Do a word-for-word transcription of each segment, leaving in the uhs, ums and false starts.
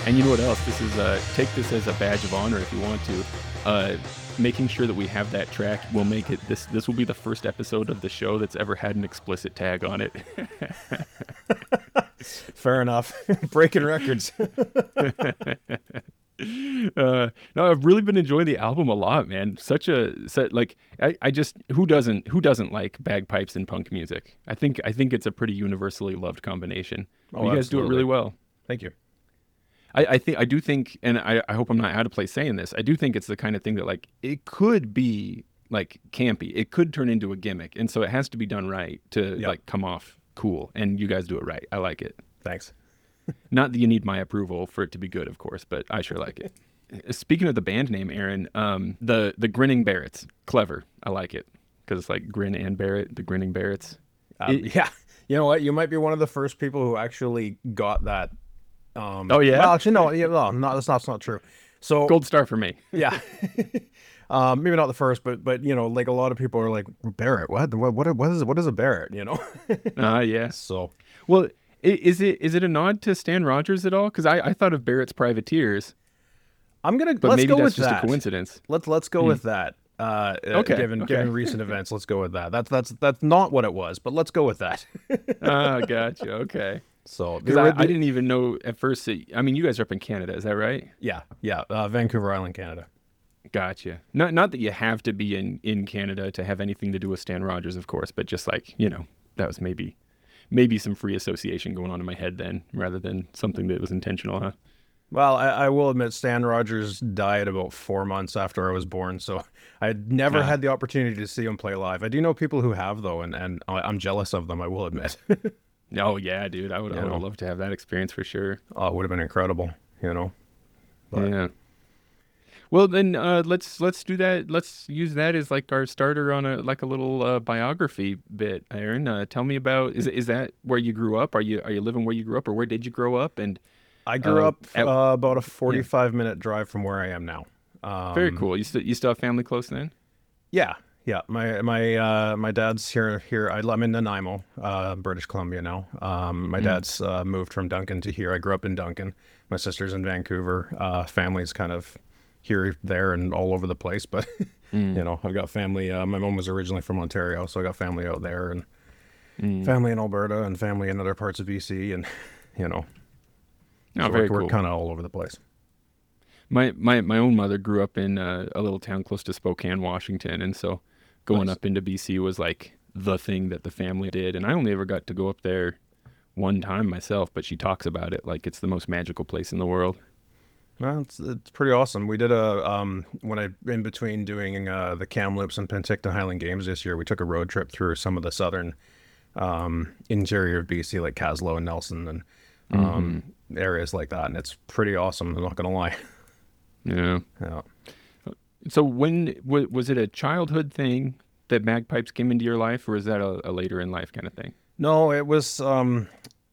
And you know what else? This is uh, take this as a badge of honor if you want to. Uh, making sure that we have that track will make it this. This will be the first episode of the show that's ever had an explicit tag on it. Fair enough. Breaking records. Uh, no, I've really been enjoying the album a lot, man. Such a set, like I, I just who doesn't who doesn't like bagpipes and punk music? I think I think it's a pretty universally loved combination. Oh, you guys absolutely. do it really well. Thank you. I, I think I do think, and I, I hope I'm not out of place saying this. I do think it's the kind of thing that like it could be like campy. It could turn into a gimmick, and so it has to be done right to Yep. like come off cool. And you guys do it right. I like it. Thanks. Not that you need my approval for it to be good, of course, but I sure like it. Speaking of the band name, Aaron, um, the the Grinning Barretts, clever. I like it because it's like Grin and Barrett, the Grinning Barretts. Um, It- yeah. You know what? You might be one of the first people who actually got that. Um, Oh, yeah? Well, actually, no. Yeah, no, no, that's not, that's not true. So Gold star for me. yeah. um, maybe not the first, but but you know, like a lot of people are like Barrett. What what what what is what is a Barrett? You know. Ah, uh, yeah. So Well, i- is it is it a nod to Stan Rogers at all? Because I, I thought of Barrett's Privateers, I'm gonna but let's maybe go that's with just that. a coincidence. Let's let's go with that. Uh, uh, Okay, Given okay. given recent events, let's go with that. That's that's that's not what it was, but let's go with that. Ah, gotcha. Okay. So Because the- I, the- I didn't even know at first. That, I mean, you guys are up in Canada, is that right? yeah yeah uh, Vancouver Island, Canada. Gotcha. Not not that you have to be in, in Canada to have anything to do with Stan Rogers, of course, but just like, you know, that was maybe maybe some free association going on in my head then, rather than something that was intentional, huh? Well, I, I will admit Stan Rogers died about four months after I was born, so I had never Ah. had the opportunity to see him play live. I do know people who have though, and, and I- I'm jealous of them, I will admit. Oh yeah, dude. I would I You would know. love to have that experience for sure. Oh, it would have been incredible, you know. But- Yeah. Well then uh, let's let's do that. Let's use that as like our starter on a like a little uh, biography bit. Aaron, uh, tell me about is is that where you grew up? Are you are you living where you grew up, or where did you grow up? And I grew Uh, up at- uh, about a forty-five minute drive from where I am now. Um, very cool. You still you still have family close then? Yeah, yeah. My my uh, my dad's here here. I, I'm in Nanaimo, uh, British Columbia now. Um, my dad's uh, moved from Duncan to here. I grew up in Duncan. My sister's in Vancouver. Uh, family's kind of here, there, and all over the place. But you know, I've got family. Uh, my mom was originally from Ontario, so I got family out there, and family in Alberta, and family in other parts of B C, and you know, Oh, so very we're, cool. we're kind of all over the place. My my my own mother grew up in uh, a little town close to Spokane, Washington, and so going Nice. up into B C was like the thing that the family did. And I only ever got to go up there one time myself, but she talks about it like it's the most magical place in the world. Well, it's it's pretty awesome. We did a um when I in between doing uh the Kamloops and Penticton Highland Games this year, we took a road trip through some of the southern um interior of B C, like Caslow and Nelson and um areas like that, and it's pretty awesome. I'm not gonna lie. Yeah. Yeah. So when w- was it a childhood thing that bagpipes came into your life, or is that a, a later in life kind of thing? No, it was um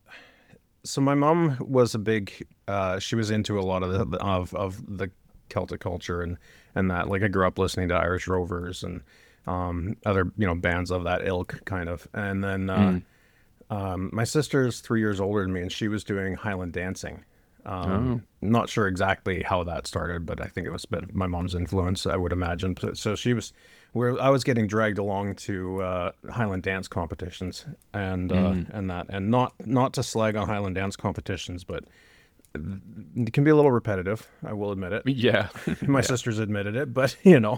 so my mom was a big uh she was into a lot of the of of the Celtic culture and and that, like I grew up listening to Irish Rovers and um other, you know, bands of that ilk kind of. And then uh um my sister's three years older than me, and she was doing Highland dancing. Um, not sure exactly how that started, but I think it was a bit of my mom's influence, I would imagine. So, so she was, where I was getting dragged along to uh, Highland dance competitions, and uh, and that, and not not to slag on Highland dance competitions, but it can be a little repetitive. I will admit it. Yeah. My sisters admitted it, but you know,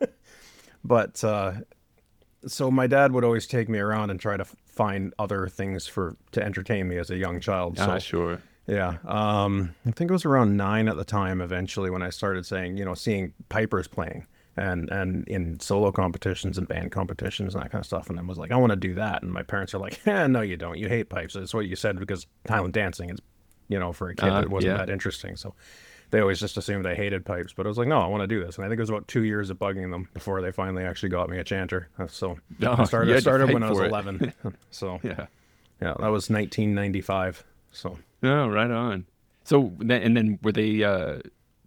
but uh, so my dad would always take me around and try to find other things for to entertain me as a young child. So Ah, sure. yeah. Um, I think it was around nine at the time, eventually, when I started saying, you know, seeing pipers playing and, and in solo competitions and band competitions and that kind of stuff. And I was like, I want to do that. And my parents are like, eh, no, you don't. You hate pipes. That's what you said, because Highland dancing is, you know, for a kid, Uh, it wasn't yeah. that interesting. So they always just assumed I hated pipes. But I was like, no, I want to do this. And I think it was about two years of bugging them before they finally actually got me a chanter. Uh, So Oh, I started, you I had to started fight when I was for it. eleven. So Yeah. yeah, that was nineteen ninety-five. So. Oh, right on. So then, and then were they uh,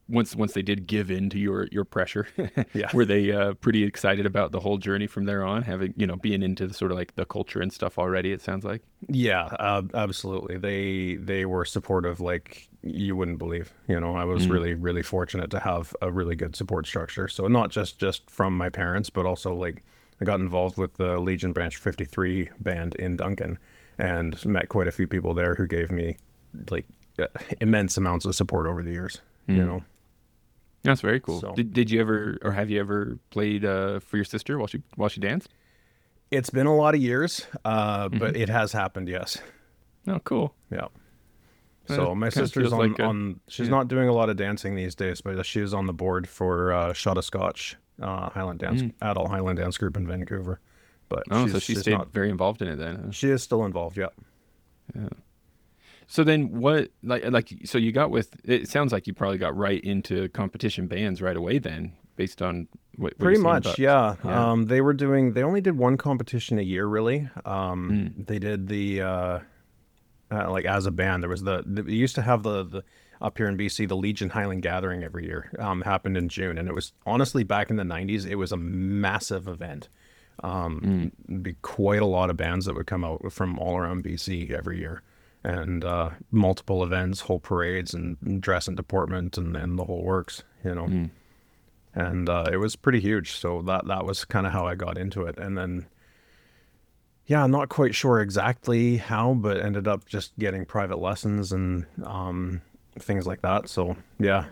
once once they did give in to your your pressure, Yeah. were they uh, pretty excited about the whole journey from there on, having you know being into the sort of like the culture and stuff already? It sounds like. Yeah, uh, absolutely. They they were supportive like you wouldn't believe. You know, I was Mm, really really fortunate to have a really good support structure. So not just just from my parents, but also like I got involved with the Legion Branch fifty-three band in Duncan and met quite a few people there who gave me like uh, immense amounts of support over the years, you mm. know. That's very cool. So Did did you ever or have you ever played uh, for your sister while she while she danced? it's been a lot of years, uh, Hmm. but it has happened, yes. Oh, cool. Yeah. That So my kind of sister's feels on like a on she's yeah. not doing a lot of dancing these days, but she was on the board for uh, Shot of Scotch uh, Highland dance Mm. adult Highland dance group in Vancouver. But Oh, so she's she she's stayed not very involved in it then. she is still involved. Yeah. Huh? Yeah. So then what like like so you got with it sounds like you probably got right into competition bands right away then based on what what you're Pretty saying much, about yeah. yeah. Um, they were doing. They only did one competition a year, really. Um, Mm. they did the uh, uh, like as a band. There was the, the they used to have the the up here in B C the Legion Highland Gathering every year. Um, happened in June, and it was honestly back in the nineties. It was a massive event. Mm. Be quite a lot of bands that would come out from all around B C every year, and uh, multiple events, whole parades, and, and dress and deportment, and, and the whole works. You know, Mm. and uh, it was pretty huge. So that that was kind of how I got into it, and then yeah, I'm not quite sure exactly how, but ended up just getting private lessons and um, things like that. So yeah,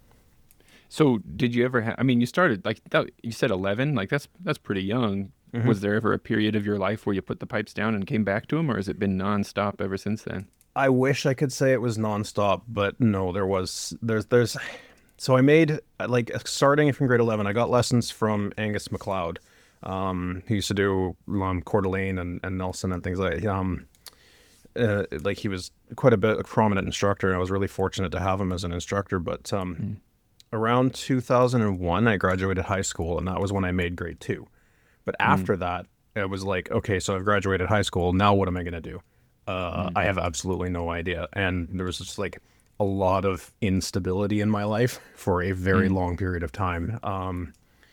So did you ever have I mean you started like that, you said eleven, like that's that's pretty young. hmm Was there ever a period of your life where you put the pipes down and came back to them or has it been nonstop ever since then? I wish I could say it was nonstop, but no, there was there's there's. So I made like starting from grade eleven, I got lessons from Angus MacLeod. Um, he used to do um, Coeur d'Alene and, and Nelson and things like um, uh, like he was quite a bit a prominent instructor, and I was really fortunate to have him as an instructor. But um, Mm. around two thousand one, I graduated high school, and that was when I made grade two. But Mm. after that, it was like, okay, so I've graduated high school. Now what am I going to do? Uh, Mm. I have absolutely no idea. And there was just like a lot of instability in my life for a very Mm. long period of time. Um,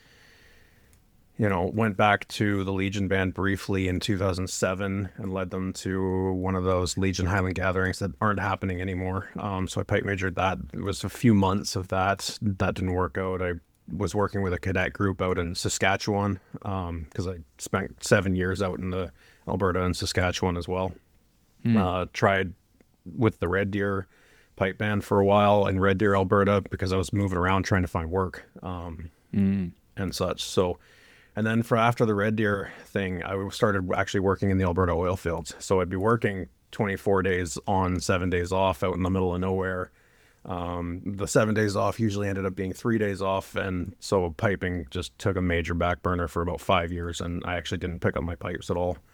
you know, went back to the Legion band briefly in two thousand seven and led them to one of those Legion Highland gatherings that aren't happening anymore. Um, so I pipe majored that. It was a few months of that. That didn't work out. I was working with a cadet group out in Saskatchewan because I spent seven years out in the Alberta and Saskatchewan as well. Mm. Uh, tried with the Red Deer pipe band for a while in Red Deer, Alberta, because I was moving around trying to find work um, Mm. and such. So, and then for after the Red Deer thing, I started actually working in the Alberta oil fields. So I'd be working twenty-four days on, seven days off out in the middle of nowhere. Um, the seven days off usually ended up being three days off. And so piping just took a major back burner for about five years. And I actually didn't pick up my pipes at all.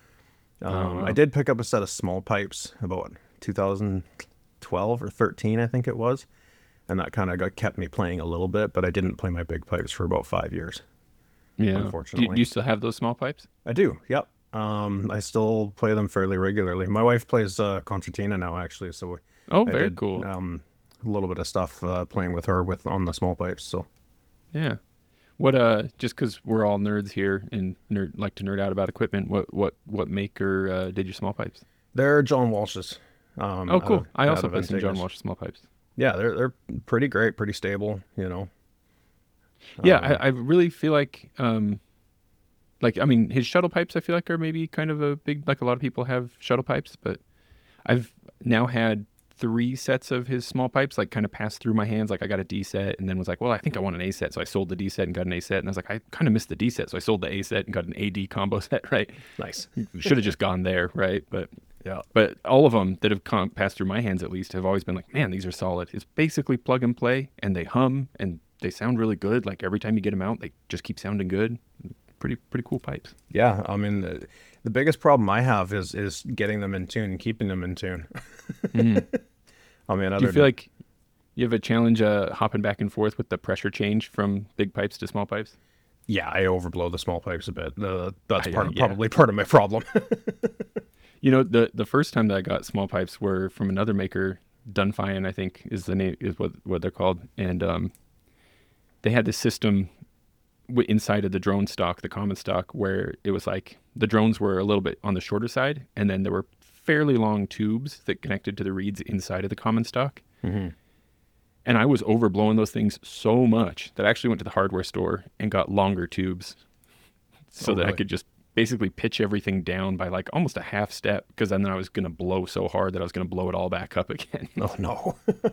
Oh Um, I wow. did pick up a set of small pipes about two thousand twelve or thirteen, I think it was. And that kind of got kept me playing a little bit, but I didn't play my big pipes for about five years, Yeah. Do you, do unfortunately. you still have those small pipes? I do, yep. Um, I still play them fairly regularly. My wife plays uh, concertina now, actually, so Oh, I very did cool. um, a little bit of stuff uh, playing with her with on the small pipes. So Yeah. What uh just cuz we're all nerds here and nerd like to nerd out about equipment, what what what maker uh did your small pipes? they're John Walsh's um, Oh, out of cool. I out also of play some John Antigonish. Walsh small pipes. Yeah, they're they're pretty great, pretty stable, you know. Yeah, Um, I, I really feel like um like I mean his shuttle pipes I feel like are maybe kind of a big like a lot of people have shuttle pipes, but I've now had three sets of his small pipes like kind of passed through my hands. Like I got a D set and then was like, well, I think I want an A set. So I sold the D set and got an A set. And I was like, I kind of missed the D set. So I sold the A set and got an A D combo set, right? nice. Should have just gone there, right? But Yeah. but all of them that have come, passed through my hands at least have always been like, man, these are solid. It's basically plug and play and they hum and they sound really good. Like every time you get them out, they just keep sounding good. Pretty pretty cool pipes. Yeah, I mean, the, the biggest problem I have is is getting them in tune and keeping them in tune. Mhm. I mean, Do you other feel than like you have a challenge uh, hopping back and forth with the pressure change from big pipes to small pipes? yeah, I overblow the small pipes a bit. Uh, that's I, part uh, of, yeah. probably part of my problem. You know, the the first time that I got small pipes were from another maker Dunfine, I think is the name, is what what they're called, and um, they had this system w- inside of the drone stock, the common stock, where it was like the drones were a little bit on the shorter side, and then there were fairly long tubes that connected to the reeds inside of the common stock. Mm-hmm. And I was overblowing those things so much that I actually went to the hardware store and got longer tubes so Oh, that I really? could just basically pitch everything down by like almost a half step, because then I was going to blow so hard that I was going to blow it all back up again. Oh no.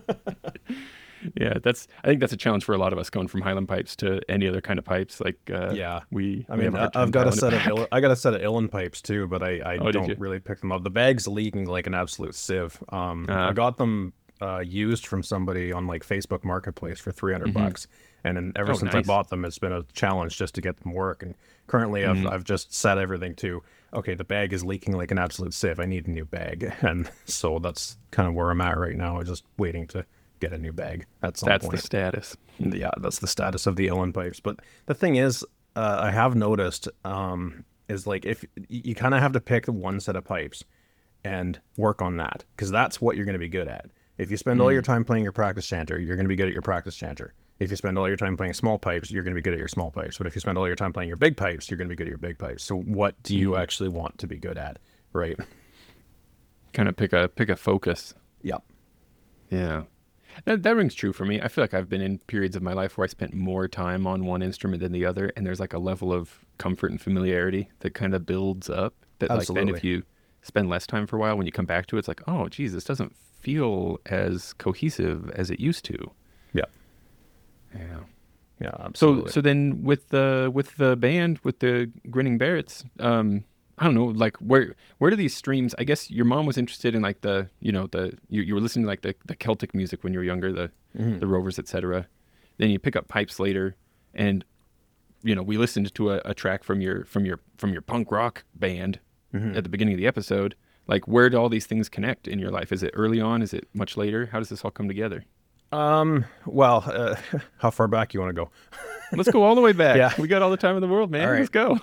Yeah, that's I think that's a challenge for a lot of us going from Highland pipes to any other kind of pipes. Like uh, Yeah. we, I we mean, have a I- hard time I've got a dialing it set of back. Il- I got a set of Illen pipes too, but I, I Oh, did you? don't really pick them up. The bag's leaking like an absolute sieve. Um, Uh, I got them uh, used from somebody on like Facebook Marketplace for three hundred bucks, and then ever Oh, since I nice. bought them, it's been a challenge just to get them work. And currently, I've I've just set everything to okay. The bag is leaking like an absolute sieve. I need a new bag, and so that's kind of where I'm at right now. I'm just waiting to get a new bag at some That's point. the status. Yeah, that's the status of the Illen pipes. But the thing is, uh, I have noticed um, is like if you kind of have to pick one set of pipes and work on that, because that's what you're going to be good at. If you spend all your time playing your practice chanter, you're going to be good at your practice chanter. If you spend all your time playing small pipes, you're going to be good at your small pipes. But if you spend all your time playing your big pipes, you're going to be good at your big pipes. So what do you actually want to be good at, right? Kind of pick a pick a focus. Yep. Yeah. That, that rings true for me. I feel like I've been in periods of my life where I spent more time on one instrument than the other, and there's like a level of comfort and familiarity that kind of builds up. That like then if Absolutely. you spend less time for a while, when you come back to it, it's like, oh, geez, this doesn't feel as cohesive as it used to. Yep. Yeah. Yeah, So absolutely. so then with the with the band with the Grinning Barretts, um, I don't know, like where where do these streams? I guess your mom was interested in like the you know the you, you were listening to like the, the Celtic music when you were younger, the Mhm. the Rovers, et cetera. Then you pick up pipes later, and you know we listened to a, a track from your from your from your punk rock band Mhm. at the beginning of the episode. Like where do all these things connect in your life? Is it early on? Is it much later? How does this all come together? Um, well, uh, how far back you want to go? Let's go all the way back. Yeah. We got all the time in the world, man. All right. Let's go.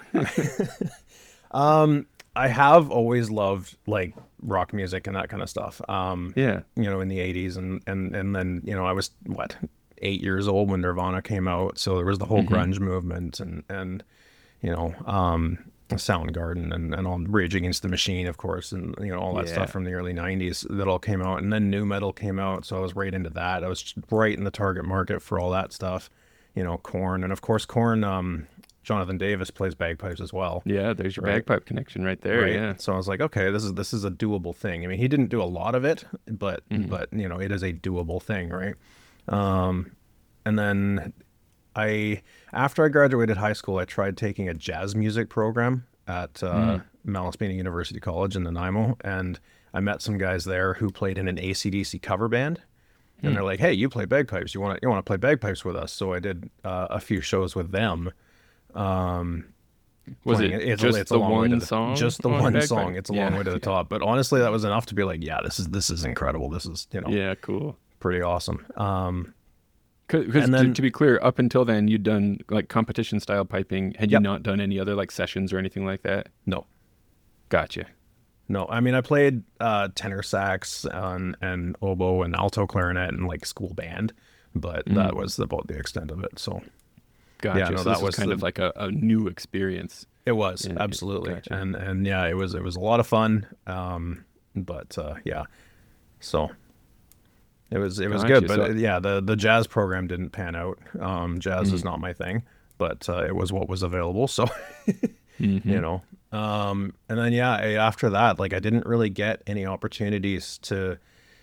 Um, I have always loved like rock music and that kind of stuff. Um, Yeah. you know, in the eighties and, and, and then, you know, I was what, eight years old when Nirvana came out. So there was the whole grunge movement and, and, you know, um, Soundgarden and, and all Rage Against the Machine, of course, and, you know, all that Yeah. stuff from the early nineties that all came out. And then new metal came out. So I was right into that. I was just right in the target market for all that stuff, you know, Korn. And of course, Korn, um, Jonathan Davis plays bagpipes as well. Yeah, there's your Right. bagpipe connection right there. Right. Yeah. So I was like, okay, this is this is a doable thing. I mean, he didn't do a lot of it, but Mm-hmm. but you know, it is a doable thing, right? Um, and then I after I graduated high school, I tried taking a jazz music program at uh, Mm. Malaspina University College in Nanaimo, and I met some guys there who played in an A C D C cover band. Hmm. And they're like, "Hey, you play bagpipes? You want to you want to play bagpipes with us?" So I did uh, a few shows with them. Um, Was playing it It's, just it's a the long way to one the- song? Just the on one bagpipe? song. It's a long Yeah. way to the top. But honestly, that was enough to be like, yeah, this is this is incredible. This is you know Yeah, cool. pretty awesome. Um, Because And then- to, to be clear, up until then, you'd done like competition style piping. Had you Yep. not done any other like sessions or anything like that? no, Gotcha. no. I mean, I played uh, tenor sax and, and oboe and alto clarinet and like school band, but that was about the extent of it. So Gotcha. Yeah, no, so that this was was kind the- of like a, a new experience. it was Yeah, yeah, absolutely, gotcha. and and yeah, it was it was a lot of fun. Um, but uh, yeah, so. It was it was Gotcha. good, but So- uh, yeah, the the jazz program didn't pan out. Um, jazz is not my thing, but uh, it was what was available. So Mhm. you know, um, and then yeah, I- after that, like I didn't really get any opportunities to,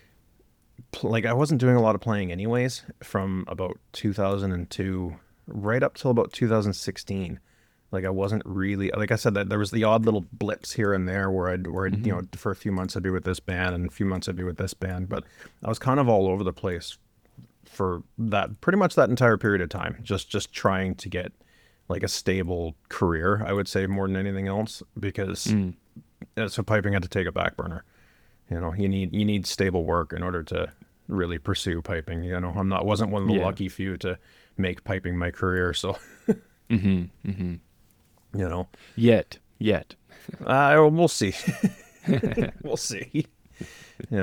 pl- like I wasn't doing a lot of playing anyways from about two thousand two right up till about two thousand sixteen. Like I wasn't really, like I said, that there was the odd little blips here and there where I'd, where I'd, you know, for a few months I'd be with this band and a few months I'd be with this band, but I was kind of all over the place for that, pretty much that entire period of time. Just, just trying to get like a stable career, I would say more than anything else, because Mm. uh, so piping had to take a back burner. You know, you need, you need stable work in order to really pursue piping. You know, I'm not, wasn't one of the Yeah. lucky few to make piping my career. So, Mhm. Mhm. you know, Yet. Yet. Uh, we'll see. We'll see. You know.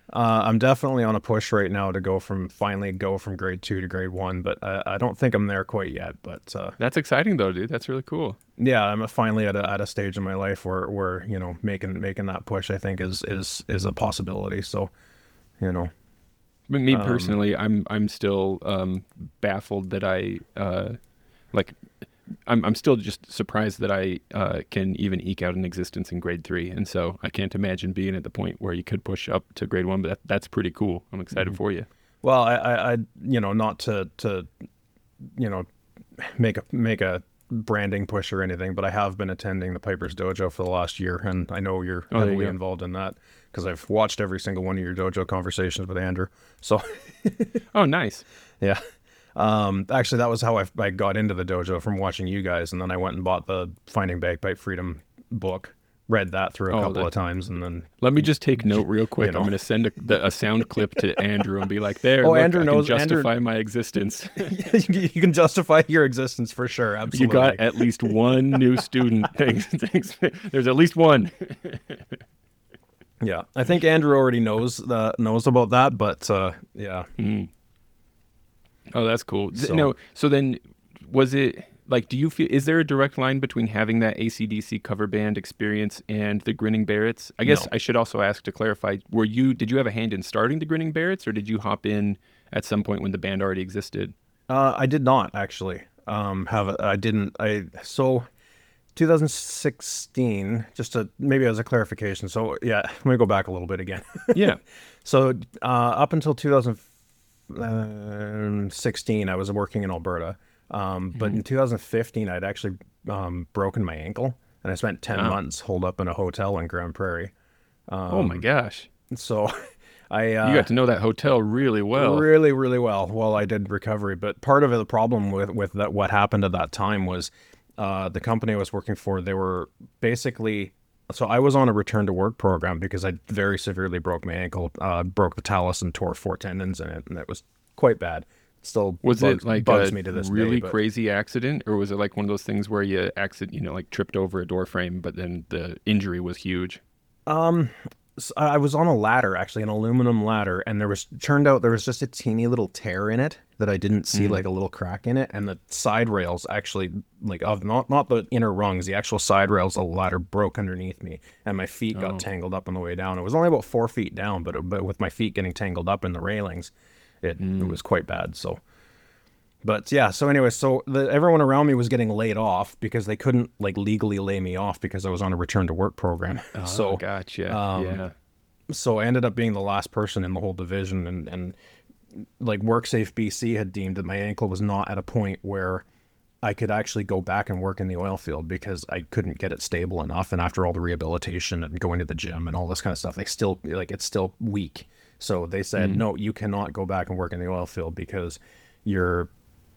Uh, I'm definitely on a push right now to go from finally go from grade two to grade one, but I, I don't think I'm there quite yet. But uh, That's exciting though, dude. That's really cool. yeah, I'm finally at a at a stage in my life where where you know making making that push I think is is is a possibility. So you know, But me um, personally, I'm I'm still um, baffled that I uh, like I'm I'm still just surprised that I uh, can even eke out an existence in grade three, and so I can't imagine being at the point where you could push up to grade one. But that, that's pretty cool. I'm excited mhm. for you. Well, I, I I you know not to to you know make a make a branding push or anything, but I have been attending the Piper's Dojo for the last year, and I know you're Oh, there you heavily go. involved in that because I've watched every single one of your dojo conversations with Andrew. So Oh, nice. yeah, um, actually that was how I, I got into the dojo from watching you guys, and then I went and bought the Finding Bagpipe Freedom book, read that through a Oh, couple the, of times, and then let me just take note real you quick. I'm know, going to send a, the, a sound clip to Andrew and be like, "There, oh look, Andrew I can knows Andrew. justify my existence." You can justify your existence for sure, You got absolutely. at least one new student. Thanks, thanks. There's at least one. Yeah, I think Andrew already knows uh, knows about that, but uh, yeah. Mm. Oh, that's cool. Th- So No, so then was it like, do you feel, is there a direct line between having that A C D C cover band experience and the Grinning Barretts? I guess no, I should also ask to clarify, were you, did you have a hand in starting the Grinning Barretts or did you hop in at some point when the band already existed? uh, I did not actually um, have. A, I didn't. I so twenty sixteen. Just to maybe as a clarification. So yeah, let me go back a little bit again. Yeah. So uh, up until two thousand sixteen, I was working in Alberta. Um, but Hmm. in two thousand fifteen, I'd actually um, broken my ankle, and I spent ten Wow. months holed up in a hotel in Grand Prairie. Oh my gosh. So I You uh, got to know that hotel really well. really, really well while I did recovery. But part of it, the problem with with that, what happened at that time was uh, the company I was working for. They were basically so I was on a return to work program because I very severely broke my ankle, uh, broke the talus and tore four tendons in it, and it was quite bad. It still Was it bugs like bugs a me to this day. really But crazy accident, or was it like one of those things where you accident, you know, like tripped over a door frame, but then the injury was huge? um, s- I was on a ladder, actually, an aluminum ladder, and there was turned out there was just a teeny little tear in it that I didn't see, Mm. like a little crack in it, and the side rails actually, like of not not the inner rungs, the actual side rails of the ladder broke underneath me, and my feet got Oh. tangled up on the way down. It was only about four feet down, but but with my feet getting tangled up in the railings, it it Mm. was quite bad. So. But yeah, so anyway, so the, everyone around me was getting laid off because they couldn't like legally lay me off because I was on a return to work program. Oh, So gotcha. um, Yeah. so I ended up being the last person in the whole division, and and like WorkSafe B C had deemed that my ankle was not at a point where I could actually go back and work in the oil field because I couldn't get it stable enough. And after all the rehabilitation and going to the gym and all this kind of stuff, they still like it's still weak. So they said, Mm. no, you cannot go back and work in the oil field because you're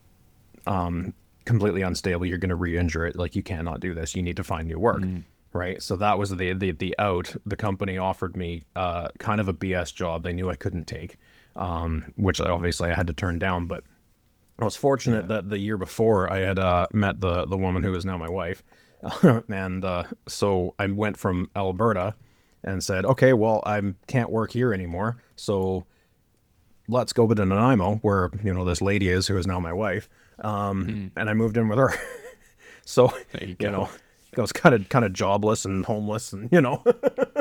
completely unstable. You're going to re-injure it. Like you cannot do this. You need to find new work. Mm. Right. So that was the the the out. The company offered me uh, kind of a B S job they knew I couldn't take, um, which obviously I had to turn down. But I was fortunate Yeah. that the year before I had uh, met the the woman who is now my wife, and uh, so I went from Alberta and said, okay, well I can't work here anymore, so let's go to Nanaimo, where you know this lady is who is now my wife, um, Mm. and I moved in with her. So, There you you go. know, I was kind of kind of jobless and homeless, and you know.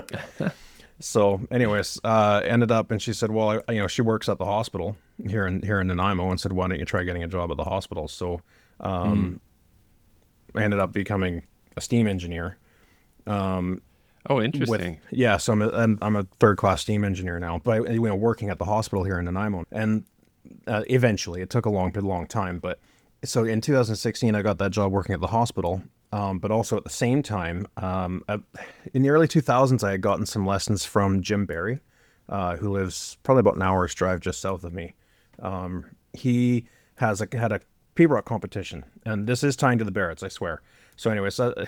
So, anyways, uh, ended up, and she said, well, I, you know, she works at the hospital here in here in Nanaimo, and said, why don't you try getting a job at the hospital? So, Mm. I ended up becoming a steam engineer. Oh, With interesting. yeah, so I'm a, I'm, I'm a third class steam engineer now, but you know, working at the hospital here in Nanaimo, and uh, eventually it took a long, long time, but so in two thousand sixteen I got that job working at the hospital, um, but also at the same time, um, uh, in the early two thousands I had gotten some lessons from Jim Barry, uh, who lives probably about an hour's drive just south of me. Um, he has a, had a P rock competition, and this is tying to the Barretts, I swear. So anyways, uh,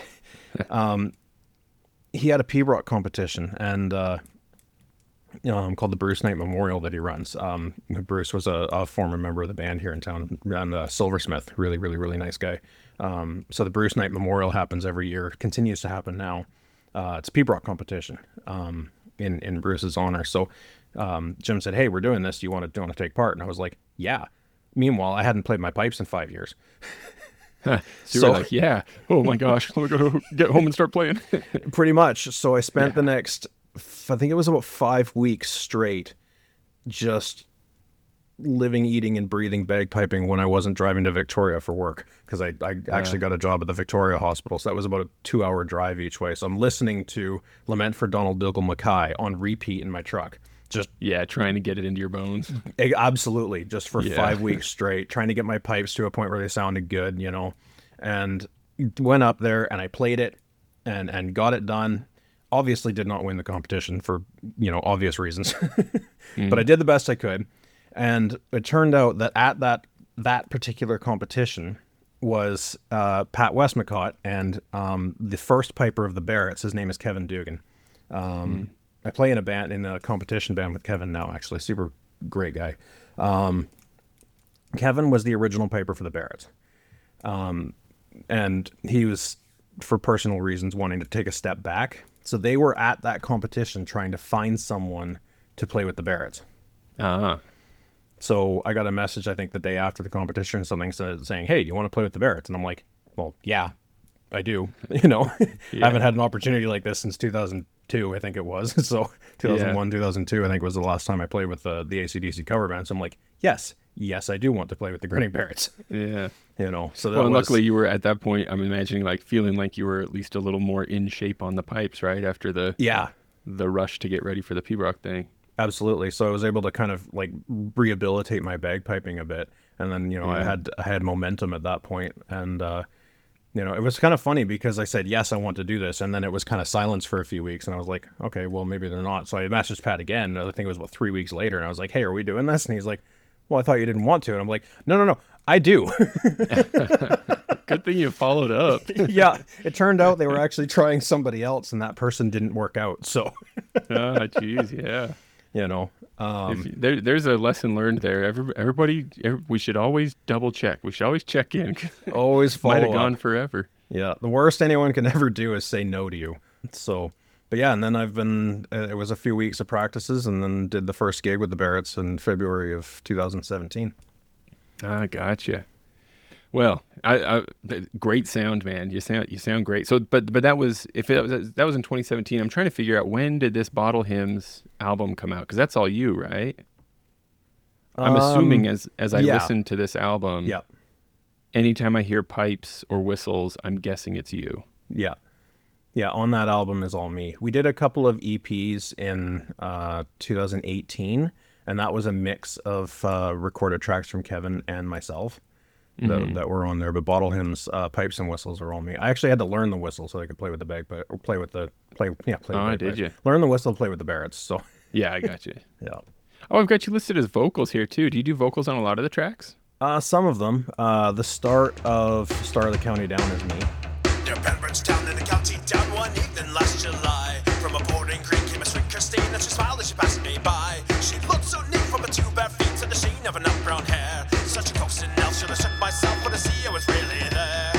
he had a P rock competition, and uh, um, called the Bruce Knight Memorial that he runs. Um, Bruce was a, a former member of the band here in town, and uh, Silversmith, really, really, really nice guy. Um, so the Bruce Knight Memorial happens every year, continues to happen now. Uh, it's a P rock competition, um, in in Bruce's honor. So um, Jim said, "Hey, we're doing this. Do you want to do you want to take part?" And I was like, "Yeah." Meanwhile, I hadn't played my pipes in five years. Huh. So, So- you're like, yeah. Oh my gosh, let me go get home and start playing. Pretty much. So I spent Yeah. the next, I think it was about five weeks straight, just living, eating, and breathing bagpiping when I wasn't driving to Victoria for work, because I, I actually got a job at the Victoria Hospital. So that was about a two-hour drive each way. So I'm listening to Lament for Donald Dougal Mackay on repeat in my truck. Just Yeah, trying to get it into your bones. eh, absolutely, just for Yeah. five weeks straight, trying to get my pipes to a point where they sounded good, you know. And went up there and I played it and and got it done. Obviously did not win the competition for, you know, obvious reasons. But I did the best I could. And it turned out that at that that particular competition was uh, Pat Westmacott and um, the first piper of the Barretts. His name is Kevin Dugan. Um, I play in a band, in a competition band with Kevin now, actually. Super great guy. Um, Kevin was the original piper for the Barretts. Um, and he was, for personal reasons, wanting to take a step back. So they were at that competition trying to find someone to play with the Barretts. Ah, So I got a message, I think, the day after the competition, something said, saying, "Hey, do you want to play with the Barretts?" And I'm like, "Well, yeah, I do." You know, I haven't had an opportunity like this since two thousand two, I think it was. So two thousand one, two thousand two, I think was the last time I played with the, the A C D C cover band. So I'm like, yes, yes, I do want to play with the Grinning Barretts. yeah. You know, so that Well, and was, luckily you were at that point, I'm imagining, like feeling like you were at least a little more in shape on the pipes, right? After the yeah, the rush to get ready for the P-Rock thing. absolutely. So I was able to kind of like rehabilitate my bagpiping a bit. And then, you know, I Yeah. had, I had momentum at that point. And, uh, you know, it was kind of funny because I said, yes, I want to do this. And then it was kind of silence for a few weeks. And I was like, okay, well, maybe they're not. So I messaged Pat again. I think it was about three weeks later. And I was like, hey, are we doing this? And he's like, well, I thought you didn't want to. And I'm like, no, no, no, I do. Good thing you followed up. Yeah. It turned out they were actually trying somebody else and that person didn't work out. So, Ah, jeez, yeah. you know, um, If you- there, there's a lesson learned there. Every, everybody, every, we should always double check. We should always check in. 'Cause it always follow might have up. gone forever. Yeah, the worst anyone can ever do is say no to you. So, but yeah, and then I've been, uh, it was a few weeks of practices and then did the first gig with the Barretts in February of two thousand seventeen. Ah, gotcha. Well, I, I th- great sound, man. You sound you sound great. So, but but that was if it was that was in twenty seventeen. I'm trying to figure out, when did this Bottle Hymns album come out? Because that's all you, right? I'm assuming Um, as as I yeah. listen to this album, Yeah, anytime I hear pipes or whistles, I'm guessing it's you. yeah. Yeah, on that album is all me. We did a couple of E Ps in uh, two thousand eighteen, and that was a mix of uh, recorded tracks from Kevin and myself that, that were on there. But Bottle Hymns, uh, pipes and whistles are all me. I actually had to learn the whistle so I could play with the bagpipe, or play with the play. Yeah, play. Oh, with did bagpipes. you? Learn the whistle, play with the Barretts. So Yeah, I got you. yeah. Oh, I've got you listed as vocals here too. Do you do vocals on a lot of the tracks? Uh, some of them. Uh, the start of Star of the County Down is me. Near Pembroke's town in the county down one evening last July. From a boarding green came a sweet Christine, and she smiled as she passed me by. She looked so neat from her two bare feet to the sheen of her nut brown hair. Such a coaxing elf, should have shook myself, but I see I was really there.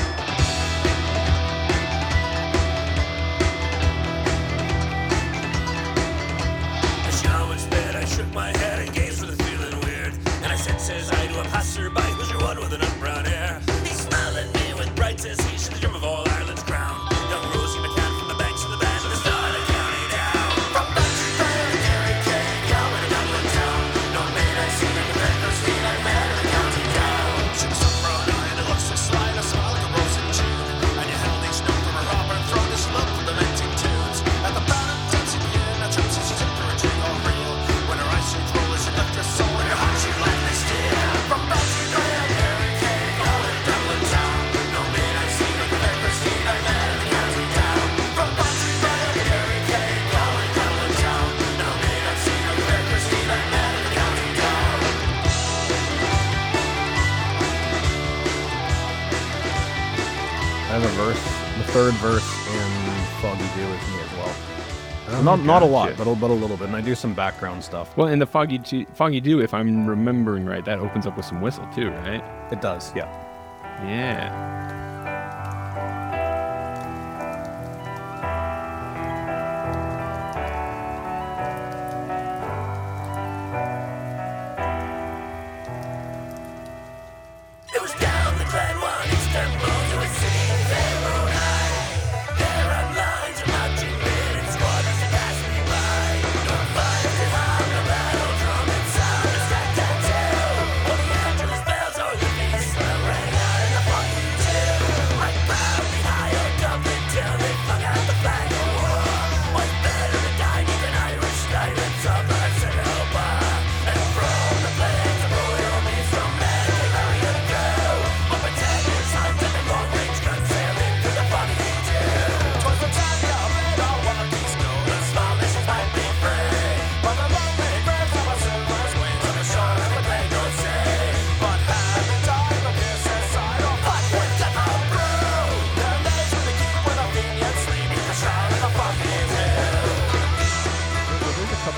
As she always said, I shook my head and gazed with a feeling weird. And I said, says I to a passerby, who's your one with a nut brown hair? He smiled at me with bright says he, she's the germ of all Ireland's crown. Young Rosie McCann from the banks of the band with the star of the county down. From Bantry to Derry Cake, down in Dublin town. No maid I seen her, but her feet I met in the county down. She was some brown eye and it looked so sly, and a smile like a rose in June. And you held each note from her hopper and thrown as she loved the lamenting tunes. At the bottom, dancing in a chance, she took her a drink all real. When her eyes she'd roll as she left her soul, and her heart she'd lightly steal. From Bantry to Derry Cake, all in Dublin town. No maid I seen her, but her feet I met in the county down. From Bantry to Derry Cake, all in Dublin town. No maid I seen her, but her feet I met in the county down. I have a verse, the third verse in Foggy Dew is me as well. Oh, not not a lot, gotcha. but a, but a little bit. And I do some background stuff. Well, and the Foggy Dew, Foggy Dew, if I'm remembering right, that opens up with some whistle too, right? It does, yeah. Yeah.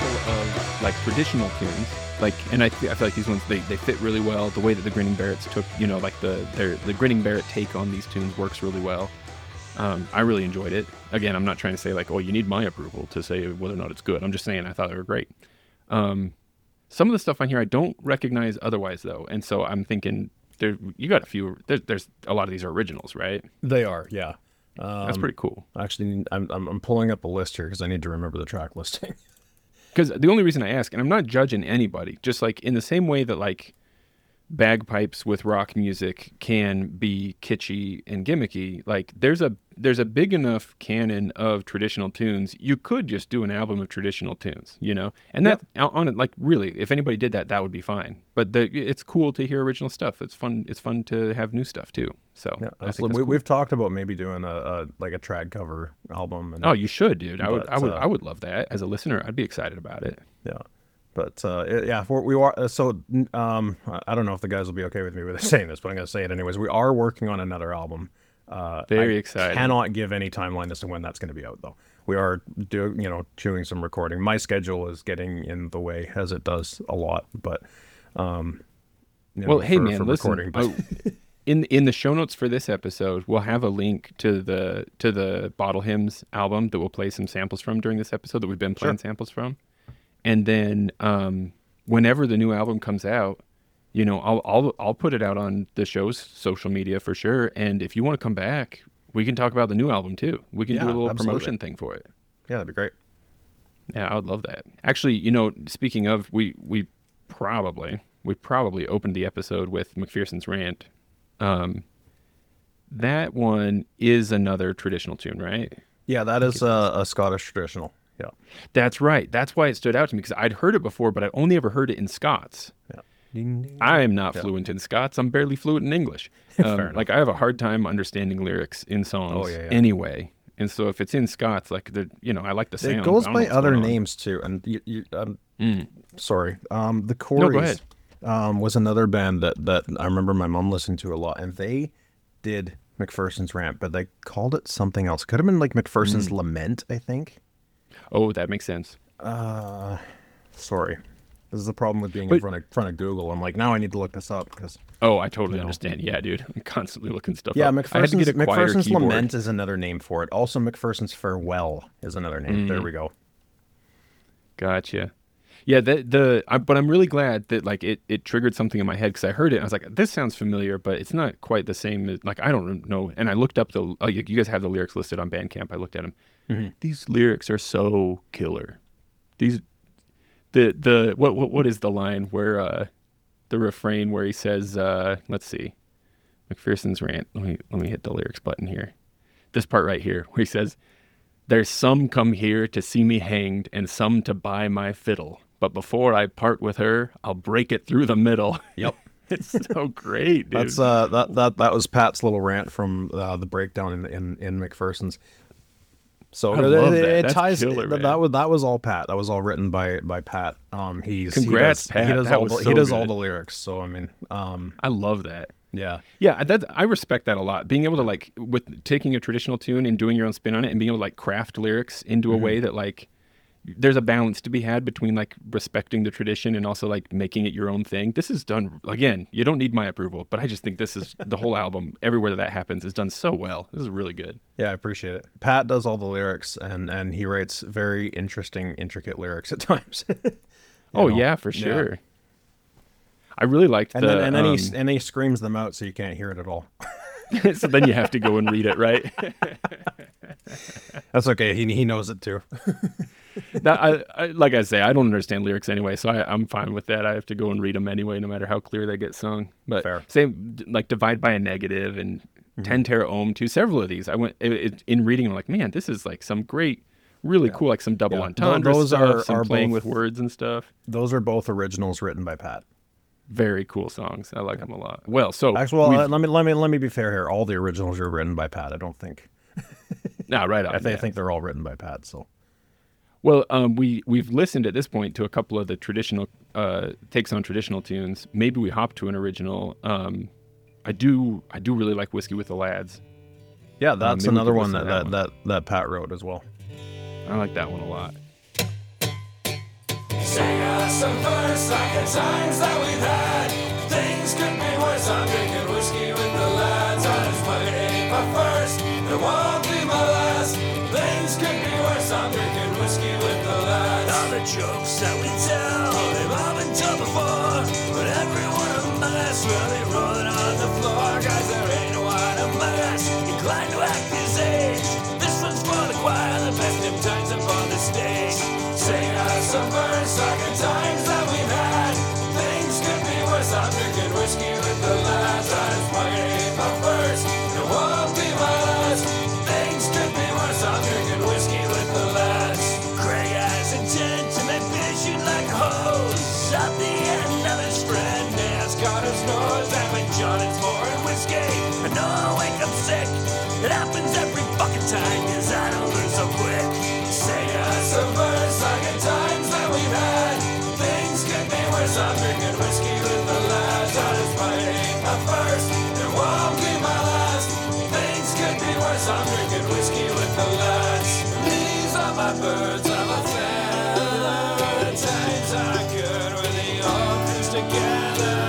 couple of like traditional tunes, like, and I, th- I feel like these ones they, they fit really well. The way that the Grinning Barretts took, you know, like the their the Grinning Barrett take on these tunes works really well. Um, I really enjoyed it. Again, I'm not trying to say like, oh, you need my approval to say whether or not it's good. I'm just saying I thought they were great. Um, some of the stuff on here I don't recognize otherwise though, and so I'm thinking there you got a few. There, there's a lot of these are originals, right? They are, yeah. Um, That's pretty cool. Actually, I'm I'm, I'm pulling up a list here because I need to remember the track listing. Because the only reason I ask, and I'm not judging anybody, just like in the same way that like bagpipes with rock music can be kitschy and gimmicky, like there's a there's a big enough canon of traditional tunes. You could just do an album of traditional tunes, you know, and that on it, like really, if anybody did that, that would be fine. But the, it's cool to hear original stuff. It's fun. It's fun to have new stuff too. So Yeah, I that's- think we, that's cool. we've talked about maybe doing a, a like a trad cover album. And, Oh, you should, dude. I would. But, I would. uh, I would love that. As a listener, I'd be excited about it. yeah, but uh, it- yeah, we're, we are. uh, So um, I- I don't know if the guys will be okay with me with saying this, but I'm going to say it anyways. We are working on another album. Uh, Very I exciting. Cannot give any timeline as to when that's going to be out, though. We are doing, you know, doing some recording. My schedule is getting in the way, as it does a lot. But um, you Well, know, hey for- man, for listen. recording, but- oh, in in the show notes for this episode, we'll have a link to the to the Bottle Hymns album that we'll play some samples from during this episode that we've been playing samples from. And then um, whenever the new album comes out, you know, I'll I'll I'll put it out on the show's social media for sure. And if you want to come back, we can talk about the new album too. We can do Yeah, a little absolutely. promotion thing for it. yeah, that'd be great. Yeah, I would love that. Actually, you know, speaking of, we we probably we probably opened the episode with McPherson's Rant. Um, that one is another traditional tune, right? Yeah, that is a, a Scottish traditional. Yeah, That's right. That's why it stood out to me, because I'd heard it before, but I'd only ever heard it in Scots. yeah. I am not fluent in Scots. I'm barely fluent in English. Um, like I have a hard time understanding lyrics in songs Oh, yeah, yeah. anyway. And so if it's in Scots, like the you know, I like the sound. It goes I don't know by what's other going on. names too, and you, you, um, Mm. sorry. Um, the No, Corys go ahead. um, was another band that, that I remember my mom listening to a lot, and they did McPherson's Rant, but they called it something else. Could have been like McPherson's Mm. Lament, I think. Oh, that makes sense. Uh, sorry. This is the problem with being in But- front of front of Google. I'm like, now I need to look this up because Oh, I totally You know. understand. Yeah, dude. I'm constantly looking stuff yeah, up. I had to McPherson's, get a choir McPherson's keyboard. Lament is another name for it. Also, McPherson's Farewell is another name. Mm. There we go. Gotcha. Yeah, the the I, but I'm really glad that like it, it triggered something in my head, because I heard it and I was like, this sounds familiar, but it's not quite the same. As, like I don't know. And I looked up the oh, you you guys have the lyrics listed on Bandcamp. I looked at them. Mm-hmm. These lyrics are so killer. These the the what what what is the line where uh the refrain where he says uh let's see, McPherson's Rant. Let me let me hit the lyrics button here. This part right here where he says, "There's some come here to see me hanged, and some to buy my fiddle. But before I part with her, I'll break it through the middle." Yep. It's so great, dude. That's uh that that that was Pat's little rant from uh, the breakdown in in, in McPherson's. So I it, love it, that. it That's ties killer, that, man. that was that was all Pat. That was all written by by Pat. Um, he's Congrats, he does, Pat. He does That all was the, so he does all good. the lyrics. So I mean, um, I love that. yeah, Yeah, that I respect that a lot. Being able to like with taking a traditional tune and doing your own spin on it, and being able to like craft lyrics into a way that like there's a balance to be had between like respecting the tradition and also like making it your own thing. This is done again. You don't need my approval, but I just think this is the whole album. Everywhere that that happens is done so well. This is really good. yeah, I appreciate it. Pat does all the lyrics, and and he writes very interesting, intricate lyrics at times. You Oh know? yeah, for sure. I really liked And the. then and then um, he and he screams them out so you can't hear it at all. so then you have to go and read it, right? That's okay. He he knows it too. that, I, I, like I say, I don't understand lyrics anyway, so I, I'm fine with that. I have to go and read them anyway, no matter how clear they get sung. But Fair. same, d- like divide by a negative and ten tera ohm too. Several of these, I went it, it, in reading. I'm like, man, this is like some great, really cool, like some double Yeah. entendre Those stuff, are- some are playing both- with words and stuff. Those are both originals written by Pat. Very cool songs. I like them a lot. Well, so Actually, well, we've- uh, let me let me let me be fair here. All the originals are written by Pat. I don't think. nah, right on. I, th- I yeah. think they're all written by Pat. So Well, um, we we've listened at this point to a couple of the traditional uh, takes on traditional tunes. Maybe we hop to an original. Um, I do I do really like Whiskey with the Lads. yeah, that's maybe we another could one listen that to that, that that that Pat wrote as well. I like that one a lot. some first like the times that we've had. Things could be worse. I'm drinking whiskey with the lads. I just might ain't my first, it won't be my last. Things could be worse. I'm drinking whiskey with the lads. All the jokes that we tell, they've all been told before, but every one of them is really rolling on the floor. Guys, there ain't one of us inclined to act his age. This one's for the choir, the best of times up on the stage. Sing us some verse like the times that we've had. Things could be worse. I'm drinking whiskey with the lads. I just might ain't my first, it won't be my last. Things could be worse. I'm drinking whiskey with the lads. Craig has intent to make fishing like a hose. At the end of his friend has got his nose. And when John is pouring whiskey, I know I'll wake up sick. It happens every fucking time, cause I don't learn so quick. Sing us a verse like the times that we've had. Things could be worse. I'm drinking whiskey with the lads. I just might ain't my first, it won't be my last. Things could be worse. I'm drinking whiskey with the lads. These are my birds of a feather. The times are good when they all cruise together.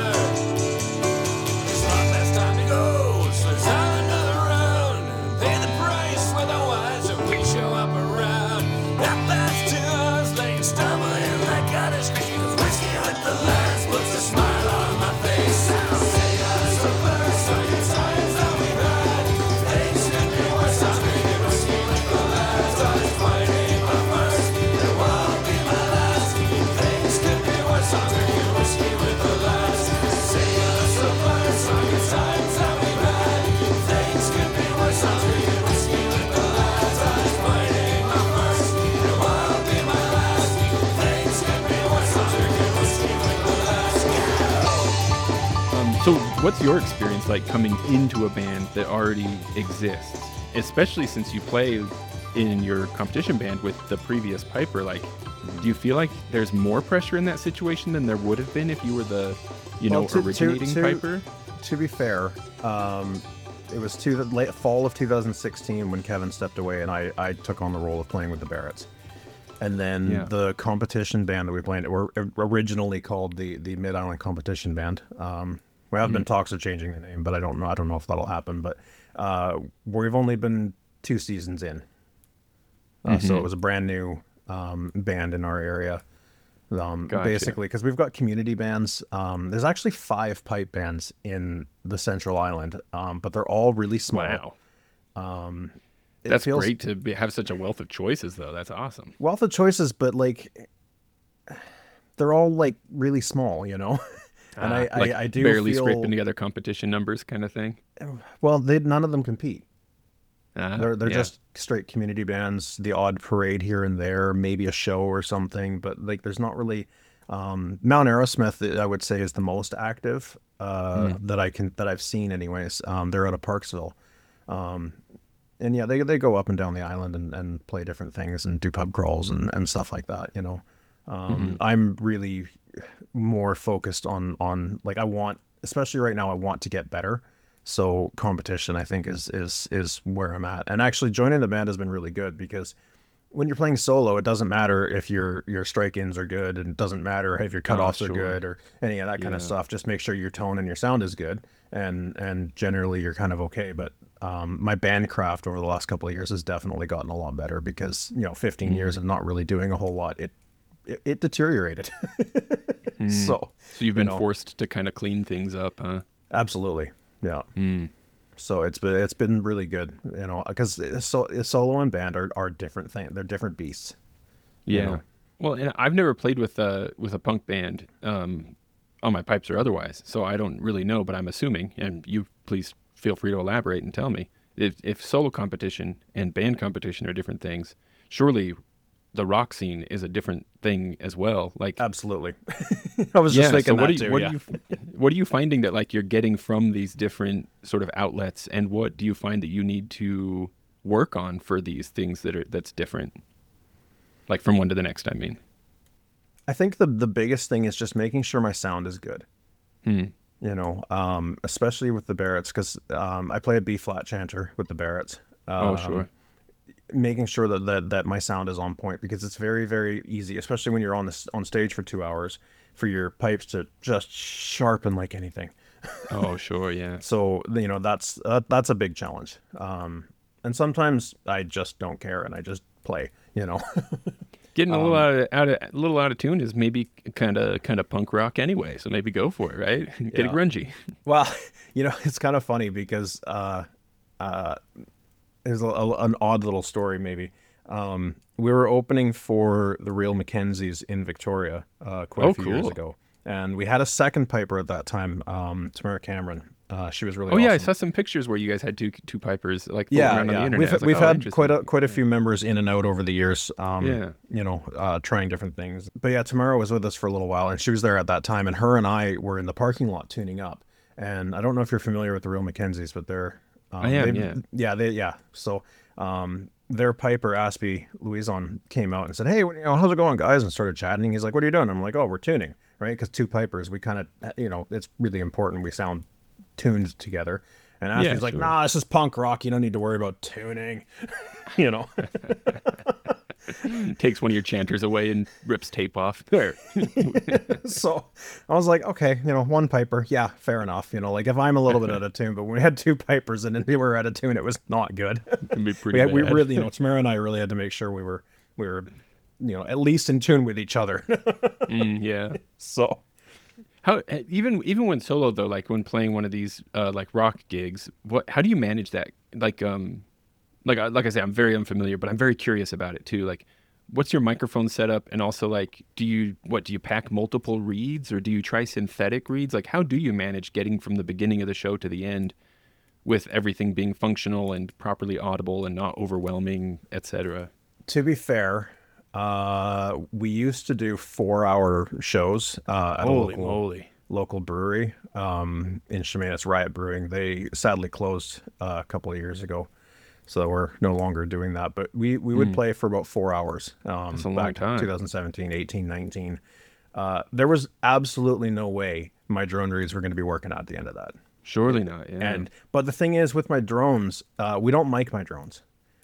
It's not best time to go, so let's have another round. Pay the price with the wines if we show up around. Half past two hours late, stumbling like others. Cause whiskey with the lads puts a smile on my face. Say us a verse on your times that we've had. Things could be worse. I'm drinking whiskey with the lads. I just might ain't my first, it won't be my last. Things could be worse. I'm drinking whiskey with the lads. Say us a verse on your times that we've had. Things could be worse. I'm drinking whiskey with the lads. I just might ain't my first, it won't be my last. Things could be worse. I'm drinking whiskey with the lads. Um, so what's your experience like coming into a band that already exists, especially since you play in your competition band with the previous piper? Like, do you feel like there's more pressure in that situation than there would have been if you were the, you know, Well, to- to- originating to- piper? To be fair, um, it was two, late fall of two thousand sixteen when Kevin stepped away, and I, I took on the role of playing with the Barretts. And then Yeah. the competition band that we played, were originally called the the Mid Island Competition Band. Um, we have been talks of changing the name, but I don't know. I don't know if that'll happen. But uh, we've only been two seasons in, uh, so it was a brand new um, band in our area. Um, Gotcha. Basically, because we've got community bands. Um, there's actually five pipe bands in the Central Island, um, but they're all really small. Wow. It That's feels- great to be, have such a wealth of choices, though. That's awesome. Wealth of choices, but like they're all like really small, you know. And I, Ah, like I, I do barely feel scraping together competition numbers, kind of thing. well. They none of them compete. Ah, They're they're yeah. just straight community bands. The odd parade here and there, maybe a show or something, but like there's not really. Um, Mount Aerosmith, I would say, is the most active uh, Hmm. that I can that I've seen, anyways. Um, they're out of Parksville, um, and yeah, they they go up and down the island and, and play different things and do pub crawls and, and stuff like that. You know, um, Mm-hmm. I'm really more focused on on like I want, especially right now, I want to get better. So competition, I think, is is is where I'm at. And actually, joining the band has been really good because when you're playing solo, it doesn't matter if your your strike-ins are good, and it doesn't matter if your cutoffs Oh, are sure. good or any of that kind of Yeah. stuff. Just make sure your tone and your sound is good, and and generally you're kind of okay. But um, my band craft over the last couple of years has definitely gotten a lot better because you know, fifteen Mm-hmm. years of not really doing a whole lot, it it, it deteriorated. So So you've been know. forced to kind of clean things up, huh? absolutely, yeah. Mm. So it's been it's been really good, you know, because so solo and band are, are different things. They're different beasts. you Yeah. know. Well, and I've never played with a with a punk band um, on my pipes or otherwise, so I don't really know. But I'm assuming, and you please feel free to elaborate and tell me if if solo competition and band competition are different things. Surely, the rock scene is a different thing as well. Like, Absolutely. I was yeah. just thinking So what that are you too. what yeah. are you what are you finding that like you're getting from these different sort of outlets, and what do you find that you need to work on for these things that are that's different? Like from one to the next, I mean. I think the the biggest thing is just making sure my sound is good. Hmm. You know, um, especially with the Barretts, because um, I play a B flat chanter with the Barretts. Um, Oh, sure. making sure that, that that my sound is on point, because it's very very easy, especially when you're on this on stage for two hours, for your pipes to just sharpen like anything. Oh, sure, yeah. So you know that's uh, that's a big challenge. Um, and sometimes I just don't care and I just play. You know, Getting a Um, little out of, out of a little out of tune is maybe kind of kind of punk rock anyway. So maybe go for it, right? Get Yeah. it grungy. well, you know, it's kind of funny because uh, uh, there's a, a- an odd little story maybe. Um, we were opening for the Real Mackenzies in Victoria uh, quite Oh, a few years cool. ago, and we had a second piper at that time, um, Tamara Cameron. Uh, she was really Oh yeah, I awesome. saw some pictures where you guys had two two pipers like floating Yeah, around on the yeah. internet. We've I was like, we've oh, had quite interesting. a quite a few members in and out over the years. Um, Yeah. you know, uh, trying different things. But yeah, Tamara was with us for a little while, and she was there at that time. And her and I were in the parking lot tuning up. And I don't know if you're familiar with the Real Mackenzies, but they're um, I am, they- yeah. yeah, they yeah. So um, their piper Aspie Louison came out and said, "Hey, what- you know, how's it going, guys?" And started chatting. He's like, "What are you doing?" I'm like, "Oh, we're tuning, right? Because two pipers, we kind of, you know, it's really important we sound tuned together." And Aspie's Yeah, like, sure. "Nah, this is punk rock. You don't need to worry about tuning." you know. Takes one of your chanters away and rips tape off. There. So I was like, okay, you know, one piper, yeah, fair enough. You know, like if I'm a little bit out of tune, but when we had two pipers and they were out of tune, it was not good. Can be pretty we, had, we bad. really, you know, Tamara and I really had to make sure we were we were, you know, at least in tune with each other. Mm, yeah. So How eh, even even when solo though, like when playing one of these uh, like rock gigs, what how do you manage that? Like um, like I- like I say, I'm very unfamiliar, but I'm very curious about it too. Like, what's your microphone setup, and also like, do you what do you pack multiple reeds or do you try synthetic reeds? Like, how do you manage getting from the beginning of the show to the end with everything being functional and properly audible and not overwhelming, et cetera? to be fair, uh, we used to do four hour shows uh, at Holy a local, moly! local brewery um, in Shemaine. It's Riot Brewing. They sadly closed uh, a couple of years ago, so we're no longer doing that. But we, we would play for about four hours. Um, That's a long back time. twenty seventeen, eighteen, nineteen. Uh, there was absolutely no way my drone reads were going to be working at the end of that. Surely not. Yeah. And but the thing is, with my drones, uh, we don't mic my drones.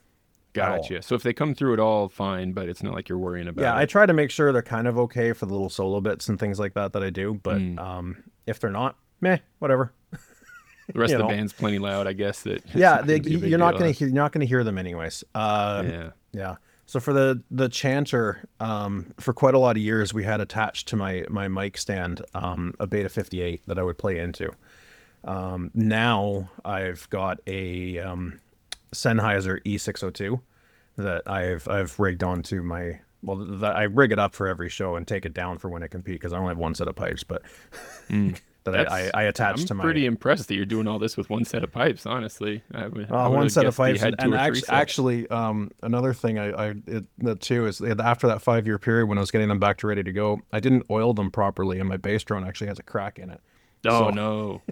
all. Gotcha. So if they come through at all, fine, but it's not like you're worrying about Yeah, it. I try to make sure they're kind of okay for the little solo bits and things like that that I do. But Mm. um, if they're not, meh, whatever. The rest you of the know. band's plenty loud, I guess. That it's Yeah, not they, gonna be a big you're not deal, gonna huh? hear, you're not gonna hear them anyways. Uh, Yeah. yeah. So for the the chanter, um, for quite a lot of years, we had attached to my my mic stand um, a Beta fifty-eight that I would play into. Um, now I've got a um, Sennheiser E six oh two that I've I've rigged onto my well, that I rig it up for every show and take it down for when I compete because I only have one set of pipes, but that I, I, That's- I attach I'm to my pretty impressed that you're doing all this with one set of pipes. Honestly, I, would- I Uh, would've one set of guessed you pipes, had and, two and or three actually, sets. actually, um, another thing I, I it, that too is that after that five year period when I was getting them back to ready to go, I didn't oil them properly, and my bass drone actually has a crack in it. oh so- no,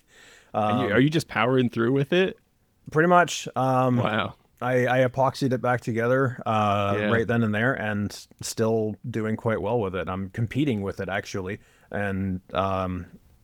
are, you, are you just powering through with it? Pretty much, um, Wow. I, I epoxied it back together uh, Yeah. right then and there, and still doing quite well with it. I'm competing with it actually, and um,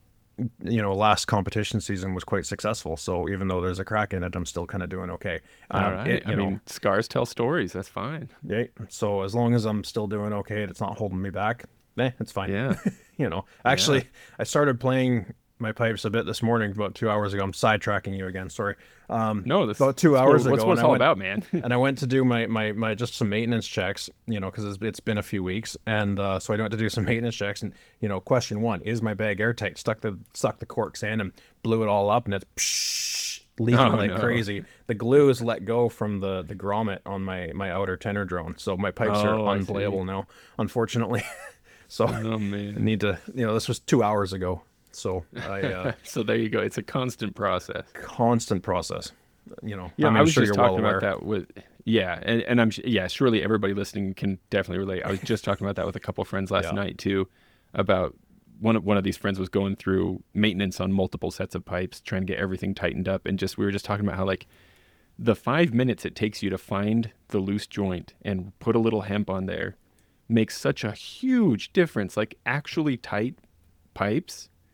you know, last competition season was quite successful. So even though there's a crack in it, I'm still kind of doing okay. All Um, right. it- I you know, mean, scars tell stories. That's fine. yeah. So as long as I'm still doing okay, and it's not holding me back, eh, it's fine. Yeah. You know, actually, I started playing my pipes a bit this morning, about two hours ago. I'm sidetracking you again. Sorry. Um, No, that's about two that's hours what, What's ago. what and it's I all went- about, man. and I went to do my, my, my just some maintenance checks, you know, because it's, it's been a few weeks, and uh, so I went to do some maintenance checks, and you know, question one: is my bag airtight? Stuck the stuck the corks in and blew it all up, and it's psh, leaking Oh, like no. crazy. The glue is let go from the the grommet on my my outer tenor drone, so my pipes Oh, are I unplayable now, unfortunately. so Oh I man. need to, you know, this was two hours ago, so I uh, So there you go. It's a constant process. constant process. You know, Yeah, I'm I was sure just you're well talking aware. about that with yeah, and, and I'm yeah, surely everybody listening can definitely relate. I was just talking about that with a couple of friends last Yeah. night too, about one of one of these friends was going through maintenance on multiple sets of pipes, trying to get everything tightened up, and just we were just talking about how like the five minutes it takes you to find the loose joint and put a little hemp on there makes such a huge difference. Like actually tight pipes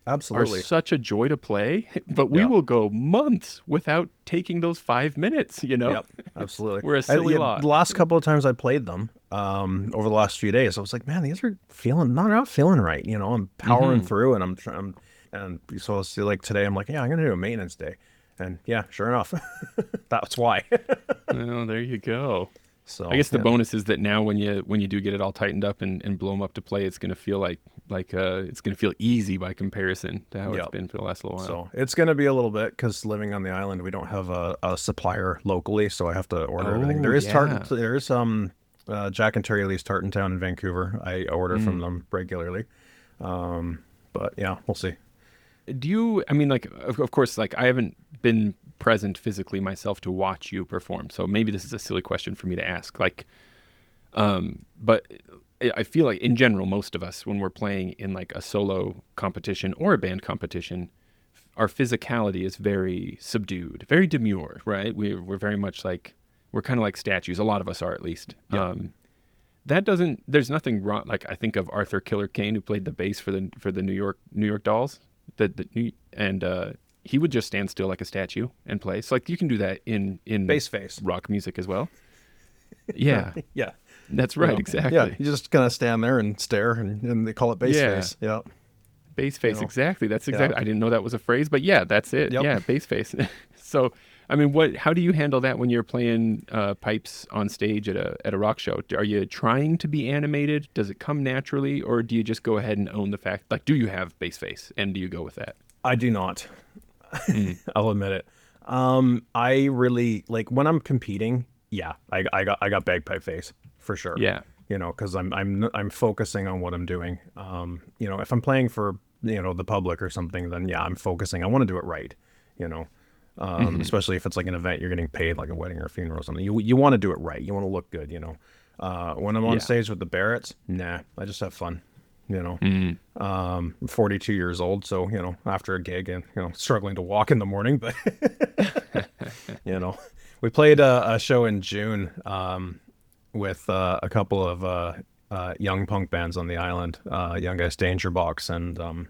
Absolutely. such a joy to play, but we Yeah. will go months without taking those five minutes, you know? Yep, absolutely. We're a I- silly yeah, lot. The last couple of times I played them, um, over the last few days, I was like, man, these are feeling not not feeling right. You know, I'm powering Mm-hmm. through, and I'm trying, and so it's like today, I'm like, yeah, I'm gonna do a maintenance day, and yeah, sure enough, that's why. Well, there you go. So I guess the yeah. bonus is that now when you when you do get it all tightened up and, and blow them up to play, it's gonna feel like like uh it's gonna feel easy by comparison to how it's Yep. been for the last little while. So it's going to be a little bit because living on the island, we don't have a, a supplier locally, so I have to order everything. Oh, There is yeah. tartan. There's um, uh, Jack and Terry Lee's Tartan Town in Vancouver. I order from Mm. them regularly, um, but yeah, we'll see. Do you? I mean, like, of, of course, like I haven't been present physically myself to watch you perform, so maybe this is a silly question for me to ask. Like, um, but I I feel like in general, most of us, when we're playing in like a solo competition or a band competition, our physicality is very subdued, very demure, right? We're we're very much like we're kind of like statues. A lot of us are, at least. Yeah. Um, that doesn't. There's nothing wrong. Like I think of Arthur Killer Kane, who played the bass for the for the New York New York Dolls, the, the New- and uh, he would just stand still like a statue and play. So like you can do that in in Bass face. rock music as well. Yeah, Yeah, that's you right. know, Exactly. Yeah, you just kind of stand there and stare, and, and they call it bass Yeah. face. Yeah. Bass face, know. exactly. That's Yeah. exactly. I didn't know that was a phrase, but yeah, that's it. Yep. Yeah, bass face. So, I mean, what? How do you handle that when you're playing uh, pipes on stage at a at a rock show? Are you trying to be animated? Does it come naturally, or do you just go ahead and own the fact? Like, do you have bass face, and do you go with that? I do not. Mm. I'll admit it. Um, I really like when I'm competing. Yeah, I, I got I got bagpipe face for sure. Yeah. You know, because I'm I'm I'm focusing on what I'm doing. Um, you know, if I'm playing for you know the public or something, then yeah, I'm focusing. I want to do it right. You know, um, Mm-hmm. especially if it's like an event you're getting paid, like a wedding or a funeral or something. You you want to do it right. You want to look good. You know, uh, when I'm on Yeah. stage with the Barretts, nah, I just have fun. You know, Mm. um, I'm forty-two years old, so you know, after a gig and you know, struggling to walk in the morning, but you know, we played a, a show in June um, with uh, a couple of uh, uh, young punk bands on the island, uh, Young Guys Danger Box, and um,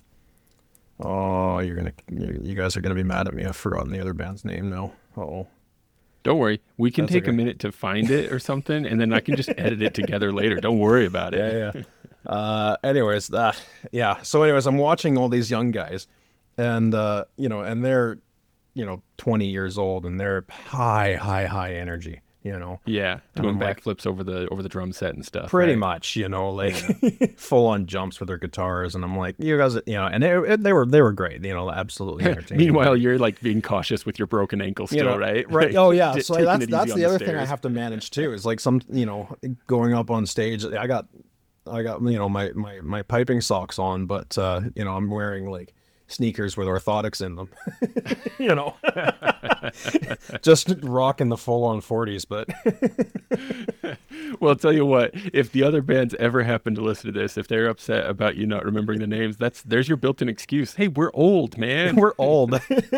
oh, you're gonna, you, you guys are gonna be mad at me. I've forgotten the other band's name now. Oh, Don't worry, we can That's take okay. a minute to find it or something, and then I can just edit it together later. Don't worry about it. yeah, yeah. Uh, anyways, uh, yeah. So, anyways, I'm watching all these young guys, and uh, you know, and they're, you know, twenty years old, and they're high, high, high energy. You know, Yeah, And doing I'm like- backflips over the over the drum set and stuff. pretty right? much. You know, like full on jumps with their guitars, and I'm like, you guys, you know, and they, they were they were great. You know, absolutely entertaining. Meanwhile, you're like being cautious with your broken ankle still, you know, right? Right. Like, Oh yeah. just So taking that's it easy that's on the other thing I stairs. have to manage too. Is like some, you know, going up on stage. I got, I got, you know, my my my piping socks on, but uh, you know, I'm wearing like sneakers with orthotics in them. you know, just rocking the full on forties. But Well, I'll tell you what, if the other bands ever happen to listen to this, if they're upset about you not remembering the names, that's there's your built-in excuse. Hey, we're old, man. we're old. we